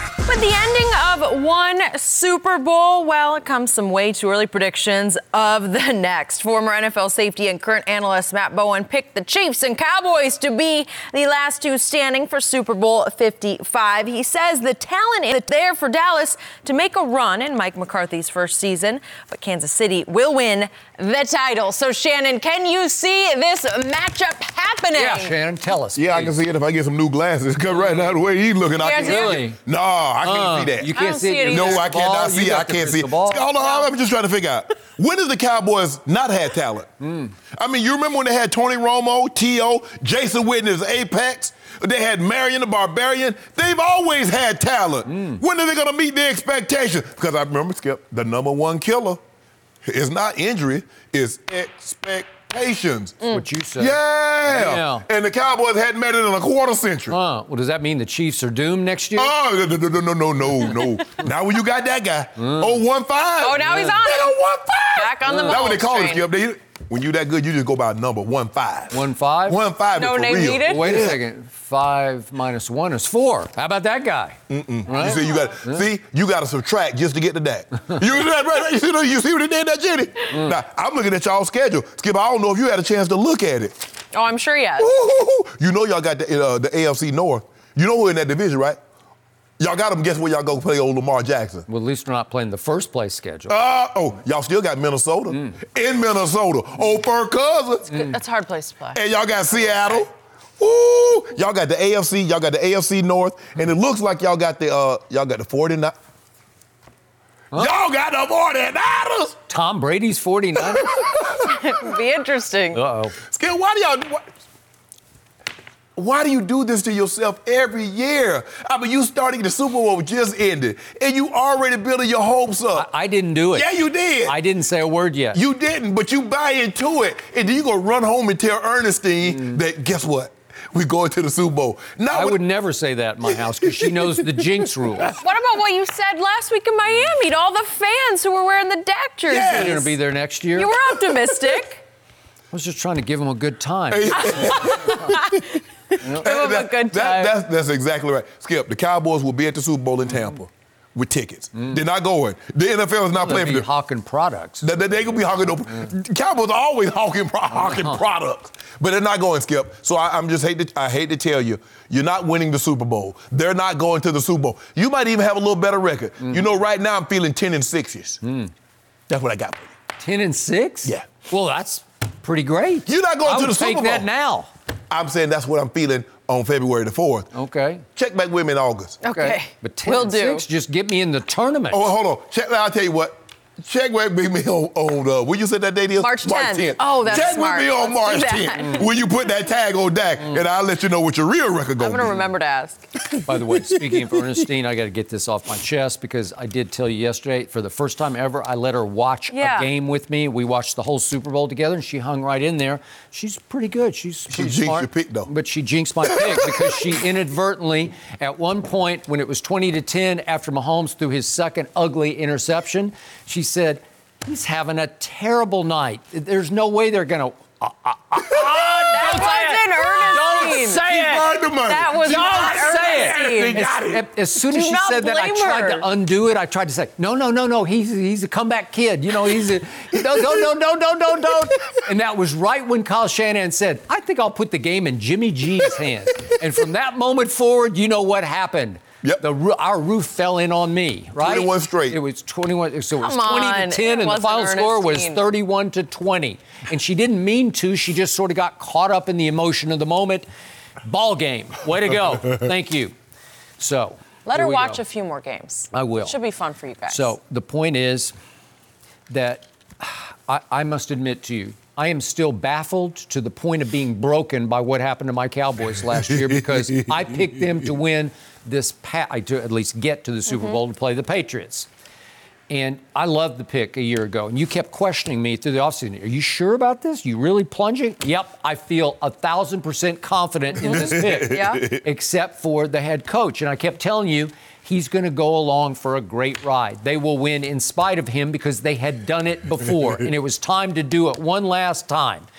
the ending of one Super Bowl, well, it comes some way too early predictions of the next. Former NFL safety and current analyst Matt Bowen picked the Chiefs and Cowboys to be the last two standing for Super Bowl 55. He says the talent is there for Dallas to make a run in Mike McCarthy's first season, but Kansas City will win the title. So, Shannon, can you see this matchup happening? Yeah, Shannon, tell us. Yeah, please. I can see it if I get some new glasses. Because right now, the way he's looking, I can't really? see it. No, I can't see that. You can't see it. No, I cannot see it. I can't see it. Hold on, I'm just trying to figure out. When has the Cowboys not had talent? I mean, you remember when they had Tony Romo, T.O., Jason Witten as Apex? They had Marion the Barbarian. They've always had talent. When are they going to meet their expectations? Because I remember, Skip, the number one killer is not injury, it's expectations. What you said. Yeah. And the Cowboys hadn't met it in a quarter century. Well, does that mean the Chiefs are doomed next year? Oh, no. Now when you got that guy, 0-1-5. Oh, now he's on it. 0-1-5. Back on the That's what they call it, train. Skip. When you that good, you just go by a number, 1-5. 1-5? 1-5 No is for name real. needed? Wait a second. 5 minus 1 is 4. How about that guy? Right? You got to subtract just to get to that. You see what they did, that Jenny? Now I'm looking at y'all's schedule, Skip. I don't know if you had a chance to look at it. Oh, I'm sure he has. You know y'all got the AFC North. You know who in that division, right? Y'all got them. Guess where y'all go play old Lamar Jackson? Well, at least we're not playing the first place schedule. Y'all still got Minnesota. In Minnesota. Old Fur Cousins. That's a hard place to play. And y'all got Seattle. Ooh, y'all got the AFC. Y'all got the AFC North, and it looks like y'all got the 49ers. Huh? Y'all got the 49ers. Tom Brady's 49ers. Be interesting. Uh-oh. Skip, why do you do this to yourself every year? I mean, you starting the Super Bowl just ended, and you already building your hopes up. I didn't do it. Yeah, you did. I didn't say a word yet. You didn't, but you buy into it, and then you go run home and tell Ernestine that, guess what? We going to the Super Bowl. I would never say that in my house because she knows the jinx rules. What about what you said last week in Miami to all the fans who were wearing the Dak jerseys? Yeah. You're going to be there next year? You were optimistic. I was just trying to give them a good time. Give them a good time. That's exactly right. Skip, the Cowboys will be at the Super Bowl in Tampa with tickets. They're not going. The NFL is not playing for them. Hawking products. They're going to be hawking. Cowboys are always hawking products. But they're not going, Skip. So I hate to tell you, you're not winning the Super Bowl. They're not going to the Super Bowl. You might even have a little better record. You know, right now I'm feeling 10-6. That's what I got for you. 10-6? Yeah. Well, that's pretty great. You're not going to the Super Bowl. Take that now. I'm saying that's what I'm feeling on February the 4th. Okay. Check back with me in August. Okay. But 10-6, just get me in the tournament. Oh, hold on. I'll tell you what. Check with me on when you said that date is? March 10th. Oh, that's Check smart. with me on March 10th when you put that tag on Dak, and I'll let you know what your real record goes. I'm going to remember to ask. By the way, speaking of Ernestine, I got to get this off my chest because I did tell you yesterday, for the first time ever, I let her watch a game with me. We watched the whole Super Bowl together, and she hung right in there. She's pretty good. She's pretty jinxed smart. your pick, though. But she jinxed my pick because she inadvertently, at one point when it was 20-10 after Mahomes threw his second ugly interception, she said, he's having a terrible night. There's no way they're going to... That wasn't Ernestine. Don't say it. That was not Ernestine. As soon as she said that, I tried to undo it. I tried to say, no. He's a comeback kid. You know, don't. And that was right when Kyle Shanahan said, I think I'll put the game in Jimmy G's hands. And from that moment forward, you know what happened. Yep. Our roof fell in on me, right? 21 straight. It was 21. So it was Come 20-10, and the final score was 31-20. And she didn't mean to. She just sort of got caught up in the emotion of the moment. Ball game. Way to go. Thank you. So let her watch a few more games. I will. Should be fun for you guys. So the point is that I must admit to you, I am still baffled to the point of being broken by what happened to my Cowboys last year because I picked them to win to at least get to the Super Bowl to play the Patriots. And I loved the pick a year ago. And you kept questioning me through the offseason. Are you sure about this? You really plunging? Yep, I feel 1,000% confident in this pick. Yeah. Except for the head coach. And I kept telling you, he's going to go along for a great ride. They will win in spite of him because they had done it before. And it was time to do it one last time.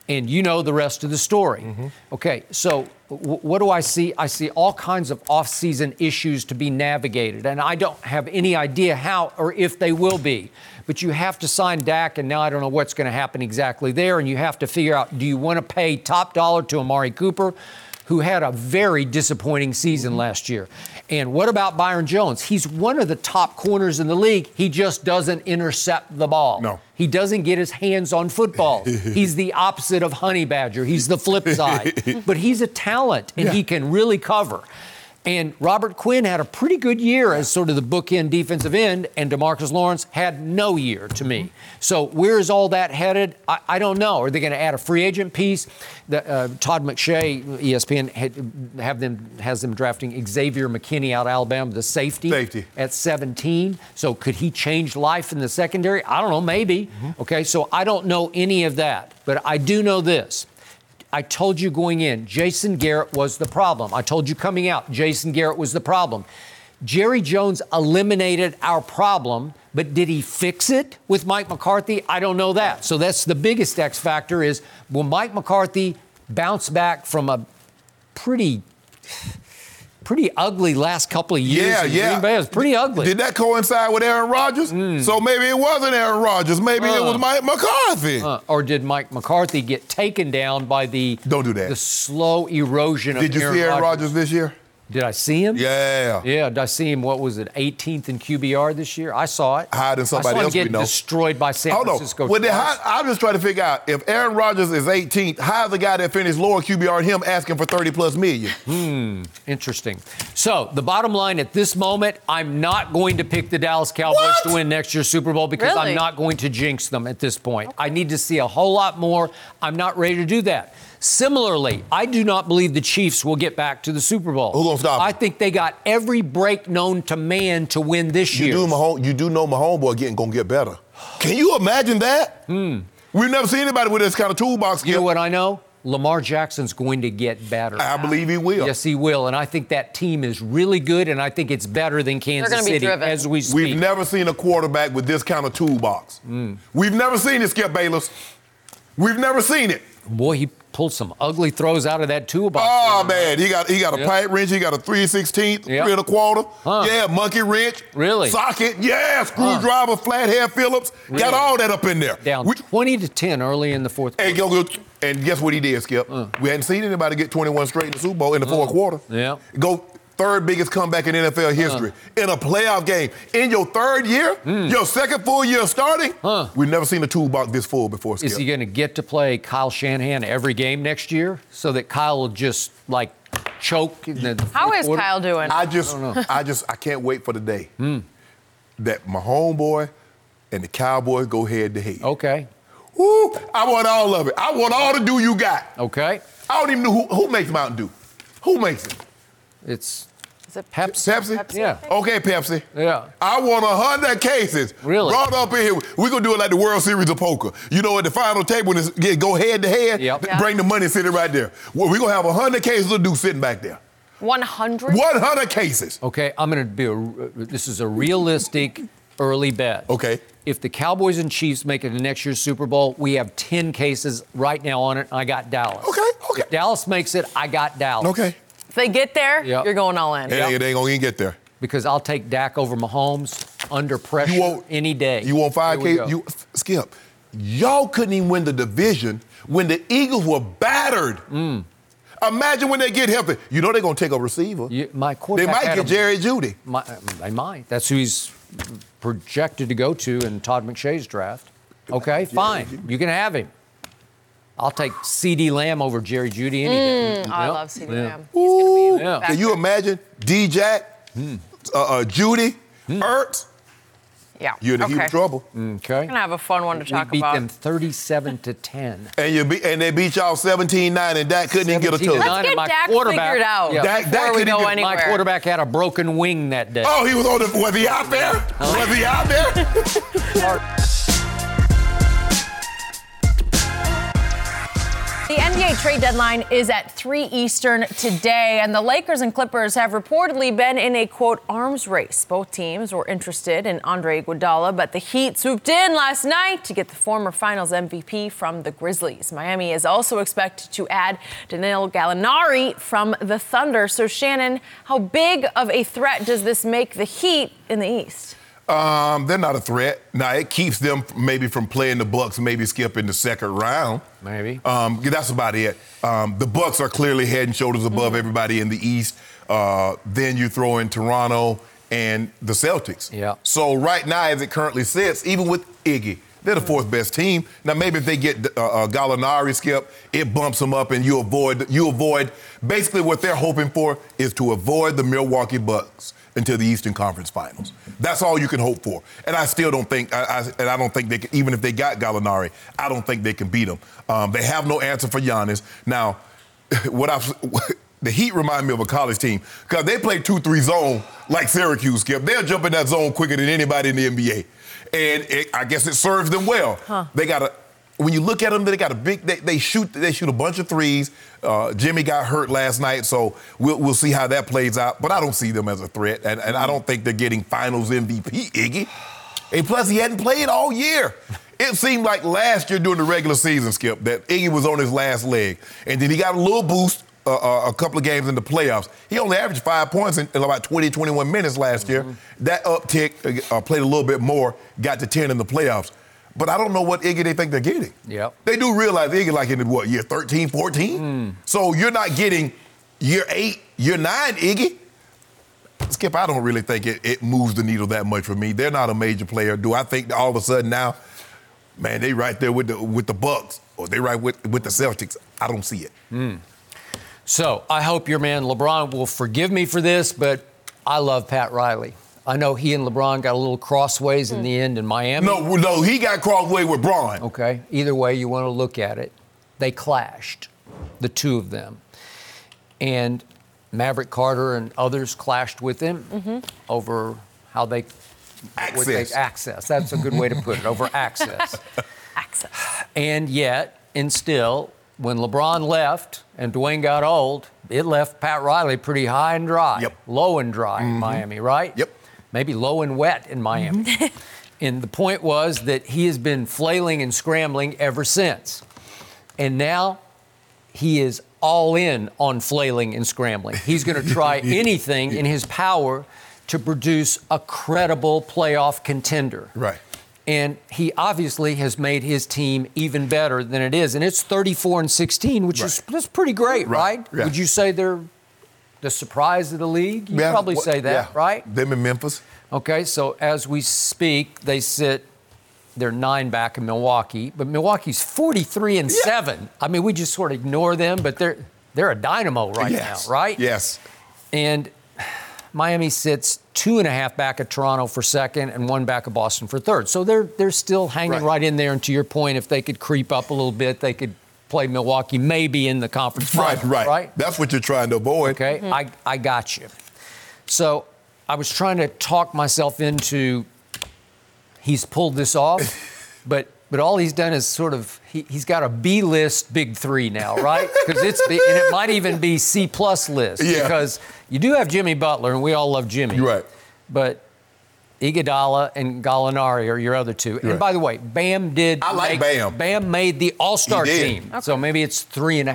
And you know the rest of the story. Okay, so what do I see? I see all kinds of off-season issues to be navigated, and I don't have any idea how or if they will be. But you have to sign Dak, and now I don't know what's going to happen exactly there, and you have to figure out, do you want to pay top dollar to Amari Cooper, who had a very disappointing season last year? And what about Byron Jones? He's one of the top corners in the league. He just doesn't intercept the ball. No. He doesn't get his hands on football. He's the opposite of Honey Badger. He's the flip side. But he's a talent, and he can really cover. And Robert Quinn had a pretty good year as sort of the bookend defensive end, and DeMarcus Lawrence had no year to me. So where is all that headed? I don't know. Are they going to add a free agent piece? Todd McShay, ESPN, has them drafting Xavier McKinney out of Alabama, the safety. At 17. So could he change life in the secondary? I don't know, maybe. Okay, so I don't know any of that. But I do know this. I told you going in, Jason Garrett was the problem. I told you coming out, Jason Garrett was the problem. Jerry Jones eliminated our problem, but did he fix it with Mike McCarthy? I don't know that. So that's the biggest X factor is, will Mike McCarthy bounce back from a pretty ugly last couple of years? Green Bay? It was pretty ugly. Did that coincide with Aaron Rodgers? So maybe it wasn't Aaron Rodgers. Maybe it was Mike McCarthy. Or did Mike McCarthy get taken down by the slow erosion of Aaron Rodgers? Did you see Aaron Rodgers this year? Did I see him? Yeah. Yeah, did I see him, 18th in QBR this year? I saw it. Higher than somebody else we know. I saw him get destroyed by San Francisco. I'm just trying to figure out, if Aaron Rodgers is 18th, how's the guy that finished lower QBR than him asking for 30+ million? Interesting. So, the bottom line at this moment, I'm not going to pick the Dallas Cowboys to win next year's Super Bowl because I'm not going to jinx them at this point. Okay. I need to see a whole lot more. I'm not ready to do that. Similarly, I do not believe the Chiefs will get back to the Super Bowl. Who's going to stop them? I think they got every break known to man to win this year. You do know my homeboy going to get better. Can you imagine that? We've never seen anybody with this kind of toolbox. You know what I know? Lamar Jackson's going to get better. I believe he will. Yes, he will. And I think that team is really good, and I think it's better than Kansas City as we speak. We've never seen a quarterback with this kind of toolbox. We've never seen it, Skip Bayless. We've never seen it. Boy, he pulled some ugly throws out of that toolbox. Oh, man. He got a pipe wrench. He got a 3/16, 3 1/4. Yeah, monkey wrench. Really? Socket. Yeah, screwdriver, flathead Phillips. Really? Got all that up in there. Down 20-10 early in the fourth quarter. And guess what he did, Skip? We hadn't seen anybody get 21 straight in the Super Bowl in the fourth quarter. Yeah. Go third biggest comeback in NFL history in a playoff game. In your third year, your second full year starting, we've never seen a toolbox this full before, Skip. Is he going to get to play Kyle Shanahan every game next year so that Kyle will just, choke in the How is Kyle doing? I can't wait for the day that my homeboy and the Cowboys go head to head. Okay. Woo, I want all of it. I want all the do you got. Okay. I don't even know who makes Mountain Dew. Who makes it? Is it Pepsi? Pepsi? Yeah. Okay, Pepsi. Yeah. I want 100 cases. Really? Brought up in here. We're going to do it like the World Series of Poker. You know, at the final table, when it's go head to head, bring the money sitting right there. We're going to have 100 cases of Dew sitting back there. 100? 100 cases. Okay, I'm going to this is a realistic early bet. Okay. If the Cowboys and Chiefs make it to next year's Super Bowl, we have 10 cases right now on it. I got Dallas. Okay. If Dallas makes it, I got Dallas. Okay. If they get there, you're going all in. They ain't going to get there. Because I'll take Dak over Mahomes under pressure any day. You want 5 cases? Skip, y'all couldn't even win the division when the Eagles were battered. Imagine when they get healthy. You know they're going to take a receiver. My quarterback they might get Jerry Jeudy. They might. That's who he's projected to go to in Todd McShay's draft. Okay, fine. You can have him. I'll take C.D. Lamb over Jerry Jeudy any day. I love C.D. Lamb. He's going to be Can you imagine D-Jack, Jeudy, Ertz? Yeah. You're in a huge trouble. Okay. We're going to have a fun one to talk about. We beat them 37-10. And they beat y'all 17-9, and Dak couldn't even get a touch. Let's get Dak figured out before we go anywhere. My quarterback had a broken wing that day. Oh, he was on the... Was he out there? Was he out there? The NBA trade deadline is at 3 Eastern today, and the Lakers and Clippers have reportedly been in a, quote, arms race. Both teams were interested in Andre Iguodala, but the Heat swooped in last night to get the former Finals MVP from the Grizzlies. Miami is also expected to add Danilo Gallinari from the Thunder. So, Shannon, how big of a threat does this make the Heat in the East? They're not a threat. Now, it keeps them maybe from playing the Bucks, maybe skipping the second round. Maybe. That's about it. The Bucks are clearly head and shoulders above everybody in the East. Then you throw in Toronto and the Celtics. Yeah. So right now, as it currently sits, even with Iggy, they're the fourth best team. Now, maybe if they get Gallinari, Skip, it bumps them up, and you avoid. Basically, what they're hoping for is to avoid the Milwaukee Bucks into the Eastern Conference Finals. That's all you can hope for. And I still don't think, I don't think they can, even if they got Gallinari, I don't think they can beat them. They have no answer for Giannis. Now, the Heat remind me of a college team because they play 2-3 zone like Syracuse, Skip. They'll jump in that zone quicker than anybody in the NBA. And I guess it serves them well. Huh. When you look at them, they got a big. They shoot a bunch of threes. Jimmy got hurt last night, so we'll see how that plays out. But I don't see them as a threat, and I don't think they're getting Finals MVP, Iggy. And plus, he hadn't played all year. It seemed like last year during the regular season, Skip, that Iggy was on his last leg, and then he got a little boost a couple of games in the playoffs. He only averaged 5 points in about 20, 21 minutes last year. That uptick, played a little bit more, got to 10 in the playoffs. But I don't know what Iggy they think they're getting. Yep. They do realize Iggy like in, year 13, 14? So you're not getting year 8, year 9 Iggy. Skip, I don't really think it moves the needle that much for me. They're not a major player. Do I think all of a sudden now, man, they right there with the Bucks or they right with the Celtics? I don't see it. So I hope your man LeBron will forgive me for this, but I love Pat Riley. I know he and LeBron got a little crossways in the end in Miami. No, he got crossways with Bron. Okay, either way you want to look at it. They clashed, the two of them. And Maverick Carter and others clashed with him over how they... Access. That's a good way to put it, over access. And yet, and still, when LeBron left and Dwayne got old, it left Pat Riley pretty high and dry, low and dry in Miami, right? Yep. Maybe low and wet in Miami. And the point was that he has been flailing and scrambling ever since. And now he is all in on flailing and scrambling. He's going to try anything in his power to produce a credible playoff contender. Right. And he obviously has made his team even better than it is. And it's 34-16, which is that's pretty great, right? Yeah. Would you say they're the surprise of the league? You'd probably say that, right? Them in Memphis. Okay, so as we speak, they're 9 back in Milwaukee, but Milwaukee's 43-7. I mean, we just sort of ignore them, but they're a dynamo right now, right? Yes. And Miami sits 2.5 back of Toronto for second and 1 back of Boston for third. So they're still hanging right in there. And to your point, if they could creep up a little bit, they could play Milwaukee maybe in the conference finals, right? That's what you're trying to avoid. Okay, I got you. So I was trying to talk myself into he's pulled this off, but all he's done is sort of he's got a B-list big three now, right? Because and it might even be C+ list because you do have Jimmy Butler and we all love Jimmy, right? But Iguodala and Gallinari are your other two. And by the way, Bam Bam. Bam made the All-Star team. Okay. So maybe it's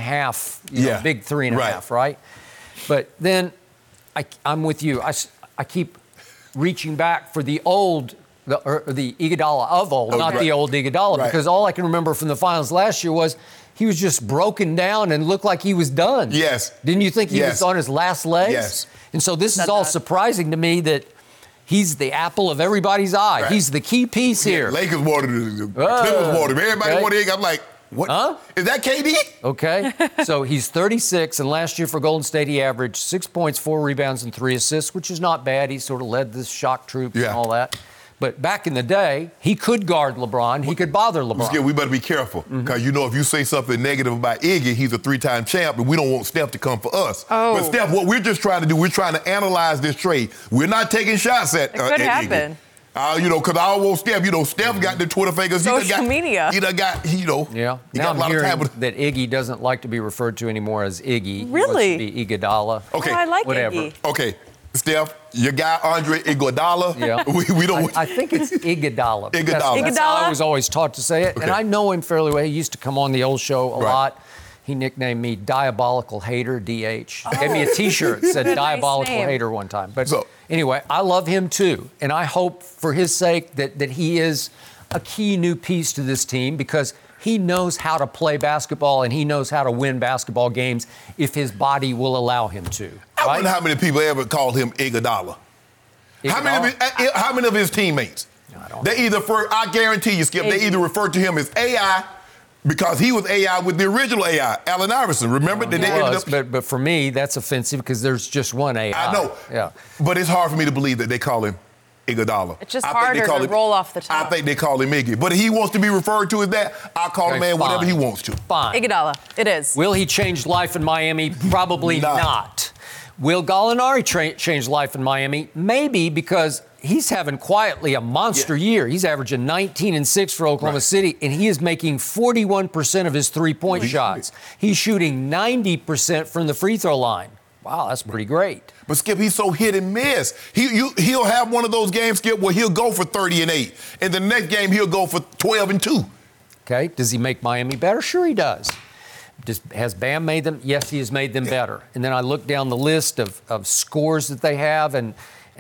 3.5, big 3.5, right? But then I'm with you. I keep reaching back for the old, the Iguodala of old, not the old Iguodala, because all I can remember from the finals last year was he was just broken down and looked like he was done. Yes. Didn't you think he was on his last legs? Yes. And so this is all surprising to me that he's the apple of everybody's eye. Right. He's the key piece here. Lakers wanted him. Clippers wanted him. Everybody wanted him. I'm like, what? Huh? Is that KD? Okay. So he's 36, and last year for Golden State, he averaged 6 points, 4 rebounds, and 3 assists, which is not bad. He sort of led the shock troops and all that. But back in the day, he could guard LeBron. He could bother LeBron. We better be careful. Because, if you say something negative about Iggy, he's a 3-time champ, and we don't want Steph to come for us. But, Steph, what we're just trying to do, we're trying to analyze this trade. We're not taking shots at it could happen. Iggy. Because I almost Steph. Steph got the Twitter fingers. Social media. He done got, Yeah. Now I'm hearing that Iggy doesn't like to be referred to anymore as Iggy. Really? He wants to be Iguodala. Okay. Oh, I like Whatever. Iggy. Okay, Steph, your guy Andre Iguodala. Yeah. We don't. I think it's Iguodala. Iguodala. That's how I was always taught to say it. Okay. And I know him fairly well. He used to come on the old show a lot. He nicknamed me Diabolical Hater, DH. Gave me a T-shirt that said Diabolical Hater one time. But anyway, I love him too. And I hope for his sake that he is a key new piece to this team because he knows how to play basketball and he knows how to win basketball games if his body will allow him to. I wonder how many people ever called him Iguodala. How many of his teammates? I don't know. I guarantee you, Skip, they either refer to him as AI because he was AI with the original AI, Allen Iverson. Remember? But for me, that's offensive because there's just one AI. I know. Yeah. But it's hard for me to believe that they call him Iguodala. It's just harder to roll off the top. I think they call him Iggy. But he wants to be referred to as that. I'll call him whatever he wants to. Fine. Iguodala. It is. Will he change life in Miami? Probably not. Will Gallinari change life in Miami? Maybe, because he's having quietly a monster year. He's averaging 19 and 6 for Oklahoma City, and he is making 41% of his three-point shots. He's shooting 90% from the free throw line. Wow, that's pretty great. But, Skip, he's so hit and miss. He'll have one of those games, Skip, where he'll go for 30 and 8. And the next game, he'll go for 12 and 2. Okay. Does he make Miami better? Sure he does. Has Bam made them? Yes, he has made them better. And then I look down the list of scores that they have, and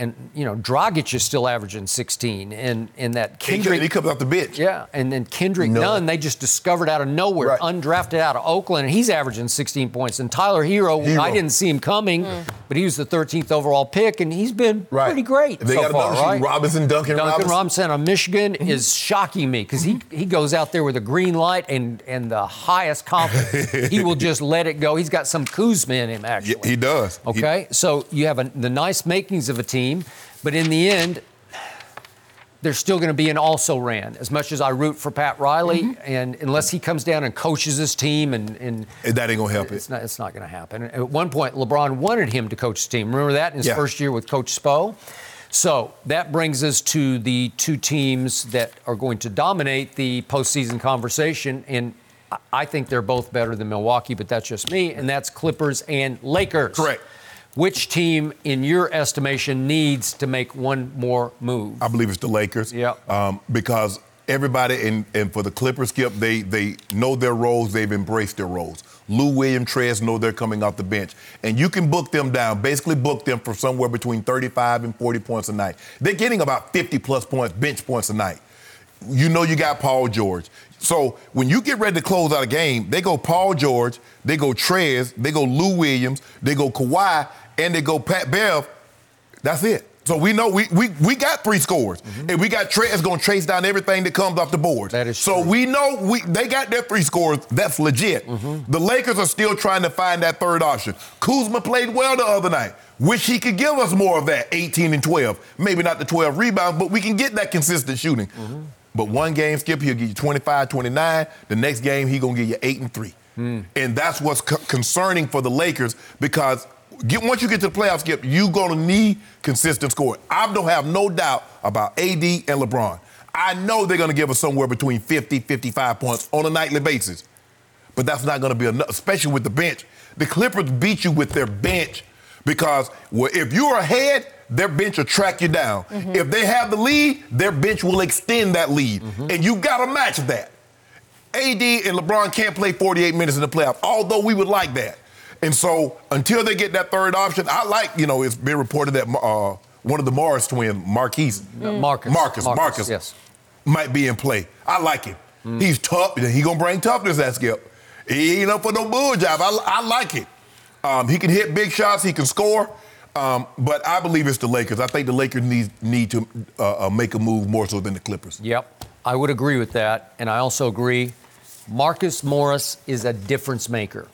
Dragic is still averaging 16, and that Kendrick. He comes off the bench. Yeah, and then Kendrick Nunn, they just discovered out of nowhere, undrafted out of Oakland, and he's averaging 16 points. And Tyler Hero, I didn't see him coming, but he was the 13th overall pick, and he's been pretty great they so got far, right? Duncan Robinson out of Michigan is shocking me because he goes out there with a green light and the highest confidence. He will just let it go. He's got some Kuzma in him, actually. Yeah, he does. Okay, so you have the nice makings of a team. But in the end, there's still going to be an also-ran. As much as I root for Pat Riley, and unless he comes down and coaches his team, and that ain't going to help it's not going to happen. At one point, LeBron wanted him to coach his team. Remember that in his first year with Coach Spo? So that brings us to the two teams that are going to dominate the postseason conversation, and I think they're both better than Milwaukee, but that's just me, and that's Clippers and Lakers. Correct. Which team, in your estimation, needs to make one more move? I believe it's the Lakers. Yeah. Because everybody, and for the Clippers, Skip, they know their roles. They've embraced their roles. Lou Williams, Trez know they're coming off the bench. And you can book them down, basically book them for somewhere between 35 and 40 points a night. They're getting about 50-plus points, bench points a night. You know you got Paul George. So when you get ready to close out a game, they go Paul George, they go Trez, they go Lou Williams, they go Kawhi, and they go Pat Bev. That's it. So we know we got 3 scores. And we got Trez going to chase down everything that comes off the board. That is so true. we know they got their 3 scores. That's legit. The Lakers are still trying to find that third option. Kuzma played well the other night. Wish he could give us more of that 18 and 12. Maybe not the 12 rebounds, but we can get that consistent shooting. But one game, Skip, he'll give you 25, 29. The next game, he's going to give you 8 and 3. And that's what's concerning for the Lakers because once you get to the playoffs, Skip, you're going to need consistent scoring. I don't have no doubt about AD and LeBron. I know they're going to give us somewhere between 50, 55 points on a nightly basis. But that's not going to be enough, especially with the bench. The Clippers beat you with their bench because if you're ahead, their bench will track you down. If they have the lead, their bench will extend that lead. And you've got to match that. AD and LeBron can't play 48 minutes in the playoffs, although we would like that. And so until they get that third option, I like, it's been reported that one of the Morris twins, Marcus, yes, might be in play. I like him. He's tough. He's going to bring toughness, that Skip. He ain't up for no bull job. I like it. He can hit big shots. He can score. But I believe it's the Lakers. I think the Lakers need to make a move more so than the Clippers. Yep, I would agree with that. And I also agree Marcus Morris is a difference maker.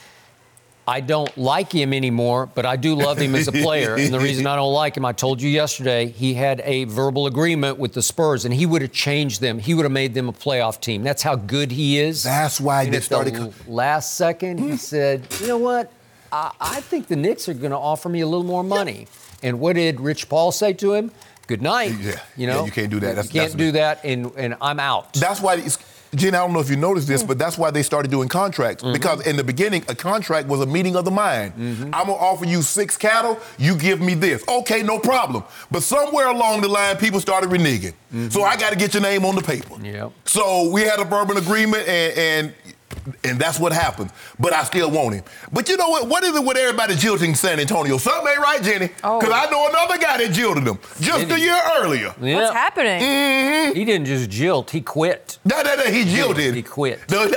I don't like him anymore, but I do love him as a player. And the reason I don't like him, I told you yesterday, he had a verbal agreement with the Spurs, and he would have changed them. He would have made them a playoff team. That's how good he is. That's why they started. The last second, he said, you know what? I think the Knicks are going to offer me a little more money. And what did Rich Paul say to him? good night. Yeah. You know, you can't do that. You can't do that, and I'm out. That's why, Jen, I don't know if you noticed this, but that's why they started doing contracts. Because in the beginning, a contract was a meeting of the mind. I'm going to offer you 6 cattle, you give me this. Okay, no problem. But somewhere along the line, people started reneging. So I got to get your name on the paper. Yep. So we had a verbal agreement, and that's what happened. But I still want him. But you know what? What is it with everybody jilting San Antonio? Something ain't right, Jenny. Because I know another guy that jilted him just a year earlier. Yeah. What's happening? He didn't just jilt, he quit. No, he jilted. He quit.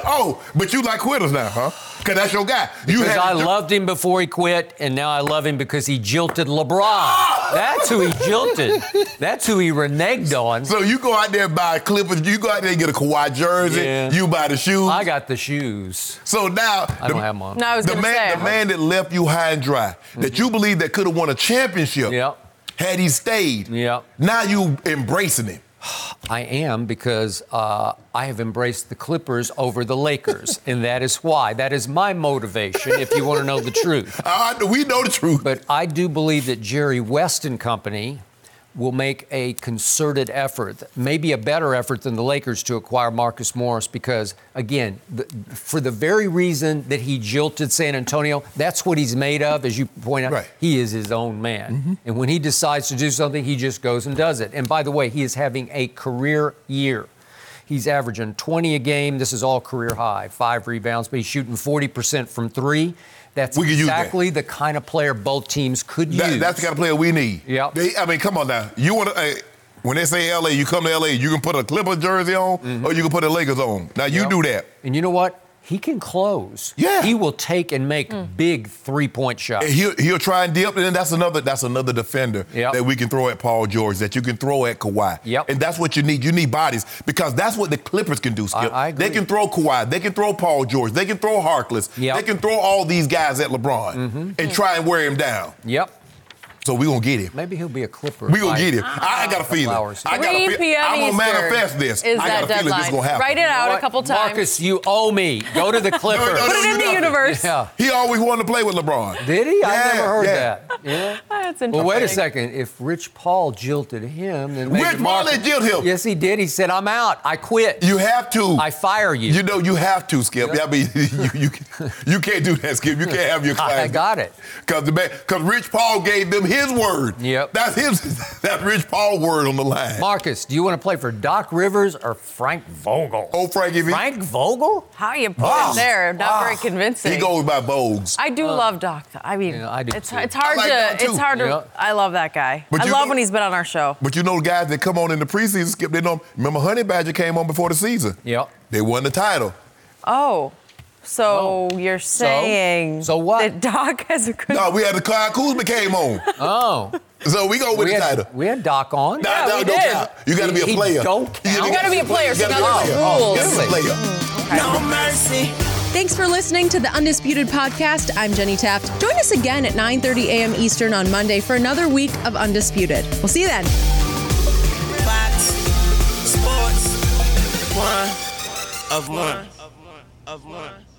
But you like quitters now, huh? Because that's your guy. Because I loved him before he quit, and now I love him because he jilted LeBron. That's who he jilted. That's who he reneged on. So you go out there and buy Clippers, you go out there and get a Kawhi jersey, you buy the shoes. I got the shoes. So now, I don't have them on. No, I was the man that left you high and dry, that you believe that could have won a championship, had he stayed. Now you embracing him. I am, because I have embraced the Clippers over the Lakers, and that is why. That is my motivation, if you want to know the truth. We know the truth. But I do believe that Jerry West and company will make a concerted effort, maybe a better effort than the Lakers, to acquire Marcus Morris, because, again, for the very reason that he jilted San Antonio, that's what he's made of, as you point out. Right. He is his own man. And when he decides to do something, he just goes and does it. And by the way, he is having a career year. He's averaging 20 a game. This is all career high, 5 rebounds, but he's shooting 40% from 3. That's exactly the kind of player both teams could use. That's the kind of player we need. Yeah. I mean, come on now. You want to? When they say L.A., you come to L.A., you can put a Clippers jersey on, or you can put a Lakers on. Now you do that. And you know what? He can close. Yeah. He will take and make big 3-point shots. And he'll try and dip, and then that's another defender that we can throw at Paul George, that you can throw at Kawhi. And that's what you need. You need bodies, because that's what the Clippers can do, Skip. I agree. They can throw Kawhi. They can throw Paul George. They can throw Harkless. They can throw all these guys at LeBron and try and wear him down. So we're going to get him. Maybe he'll be a Clipper. We're going to get him. I got a feeling. 3 p.m. I'm going to manifest this. Is I got that a feeling this is going to happen. Write it out a couple times. Marcus, you owe me. Go to the Clippers. Put it in the universe. Yeah. He always wanted to play with LeBron. Did he? I never heard that. That's interesting. Well, wait a second. If Rich Paul jilted him, then maybe Rich Paul didn't jilt him. Yes, he did. He said, "I'm out. I quit." You have to. I fire you. You know, you have to, Skip. I mean, you can't do that, Skip. You can't have your class. I got it. Because Rich Paul gave them his word. Yep. That's Rich Paul word on the line. Marcus, do you want to play for Doc Rivers or Frank Vogel? Oh, Frankie V. Frank Vogel? How you put it there? Not very convincing. He goes by Vogues. I do love Doc. I mean, I do it's too. hard I like to. It's hard to. I love that guy. But I love when he's been on our show. But you know the guys that come on in the preseason, Skip, they know. Remember Honey Badger came on before the season. Yep. They won the title. Oh. So you're saying so what? that Doc has a good... No, we had the Kyle Kuzma came on. Oh. So we go with the title. We had Doc on. Yeah, we don't did. count. You got to be a player. Don't count. You got to be a player. So you got to rules. rules. You got to be a player. No mercy. Thanks for listening to the Undisputed Podcast. I'm Jenny Taft. Join us again at 9:30 a.m. Eastern on Monday for another week of Undisputed. We'll see you then. Fox Sports 1 of 1.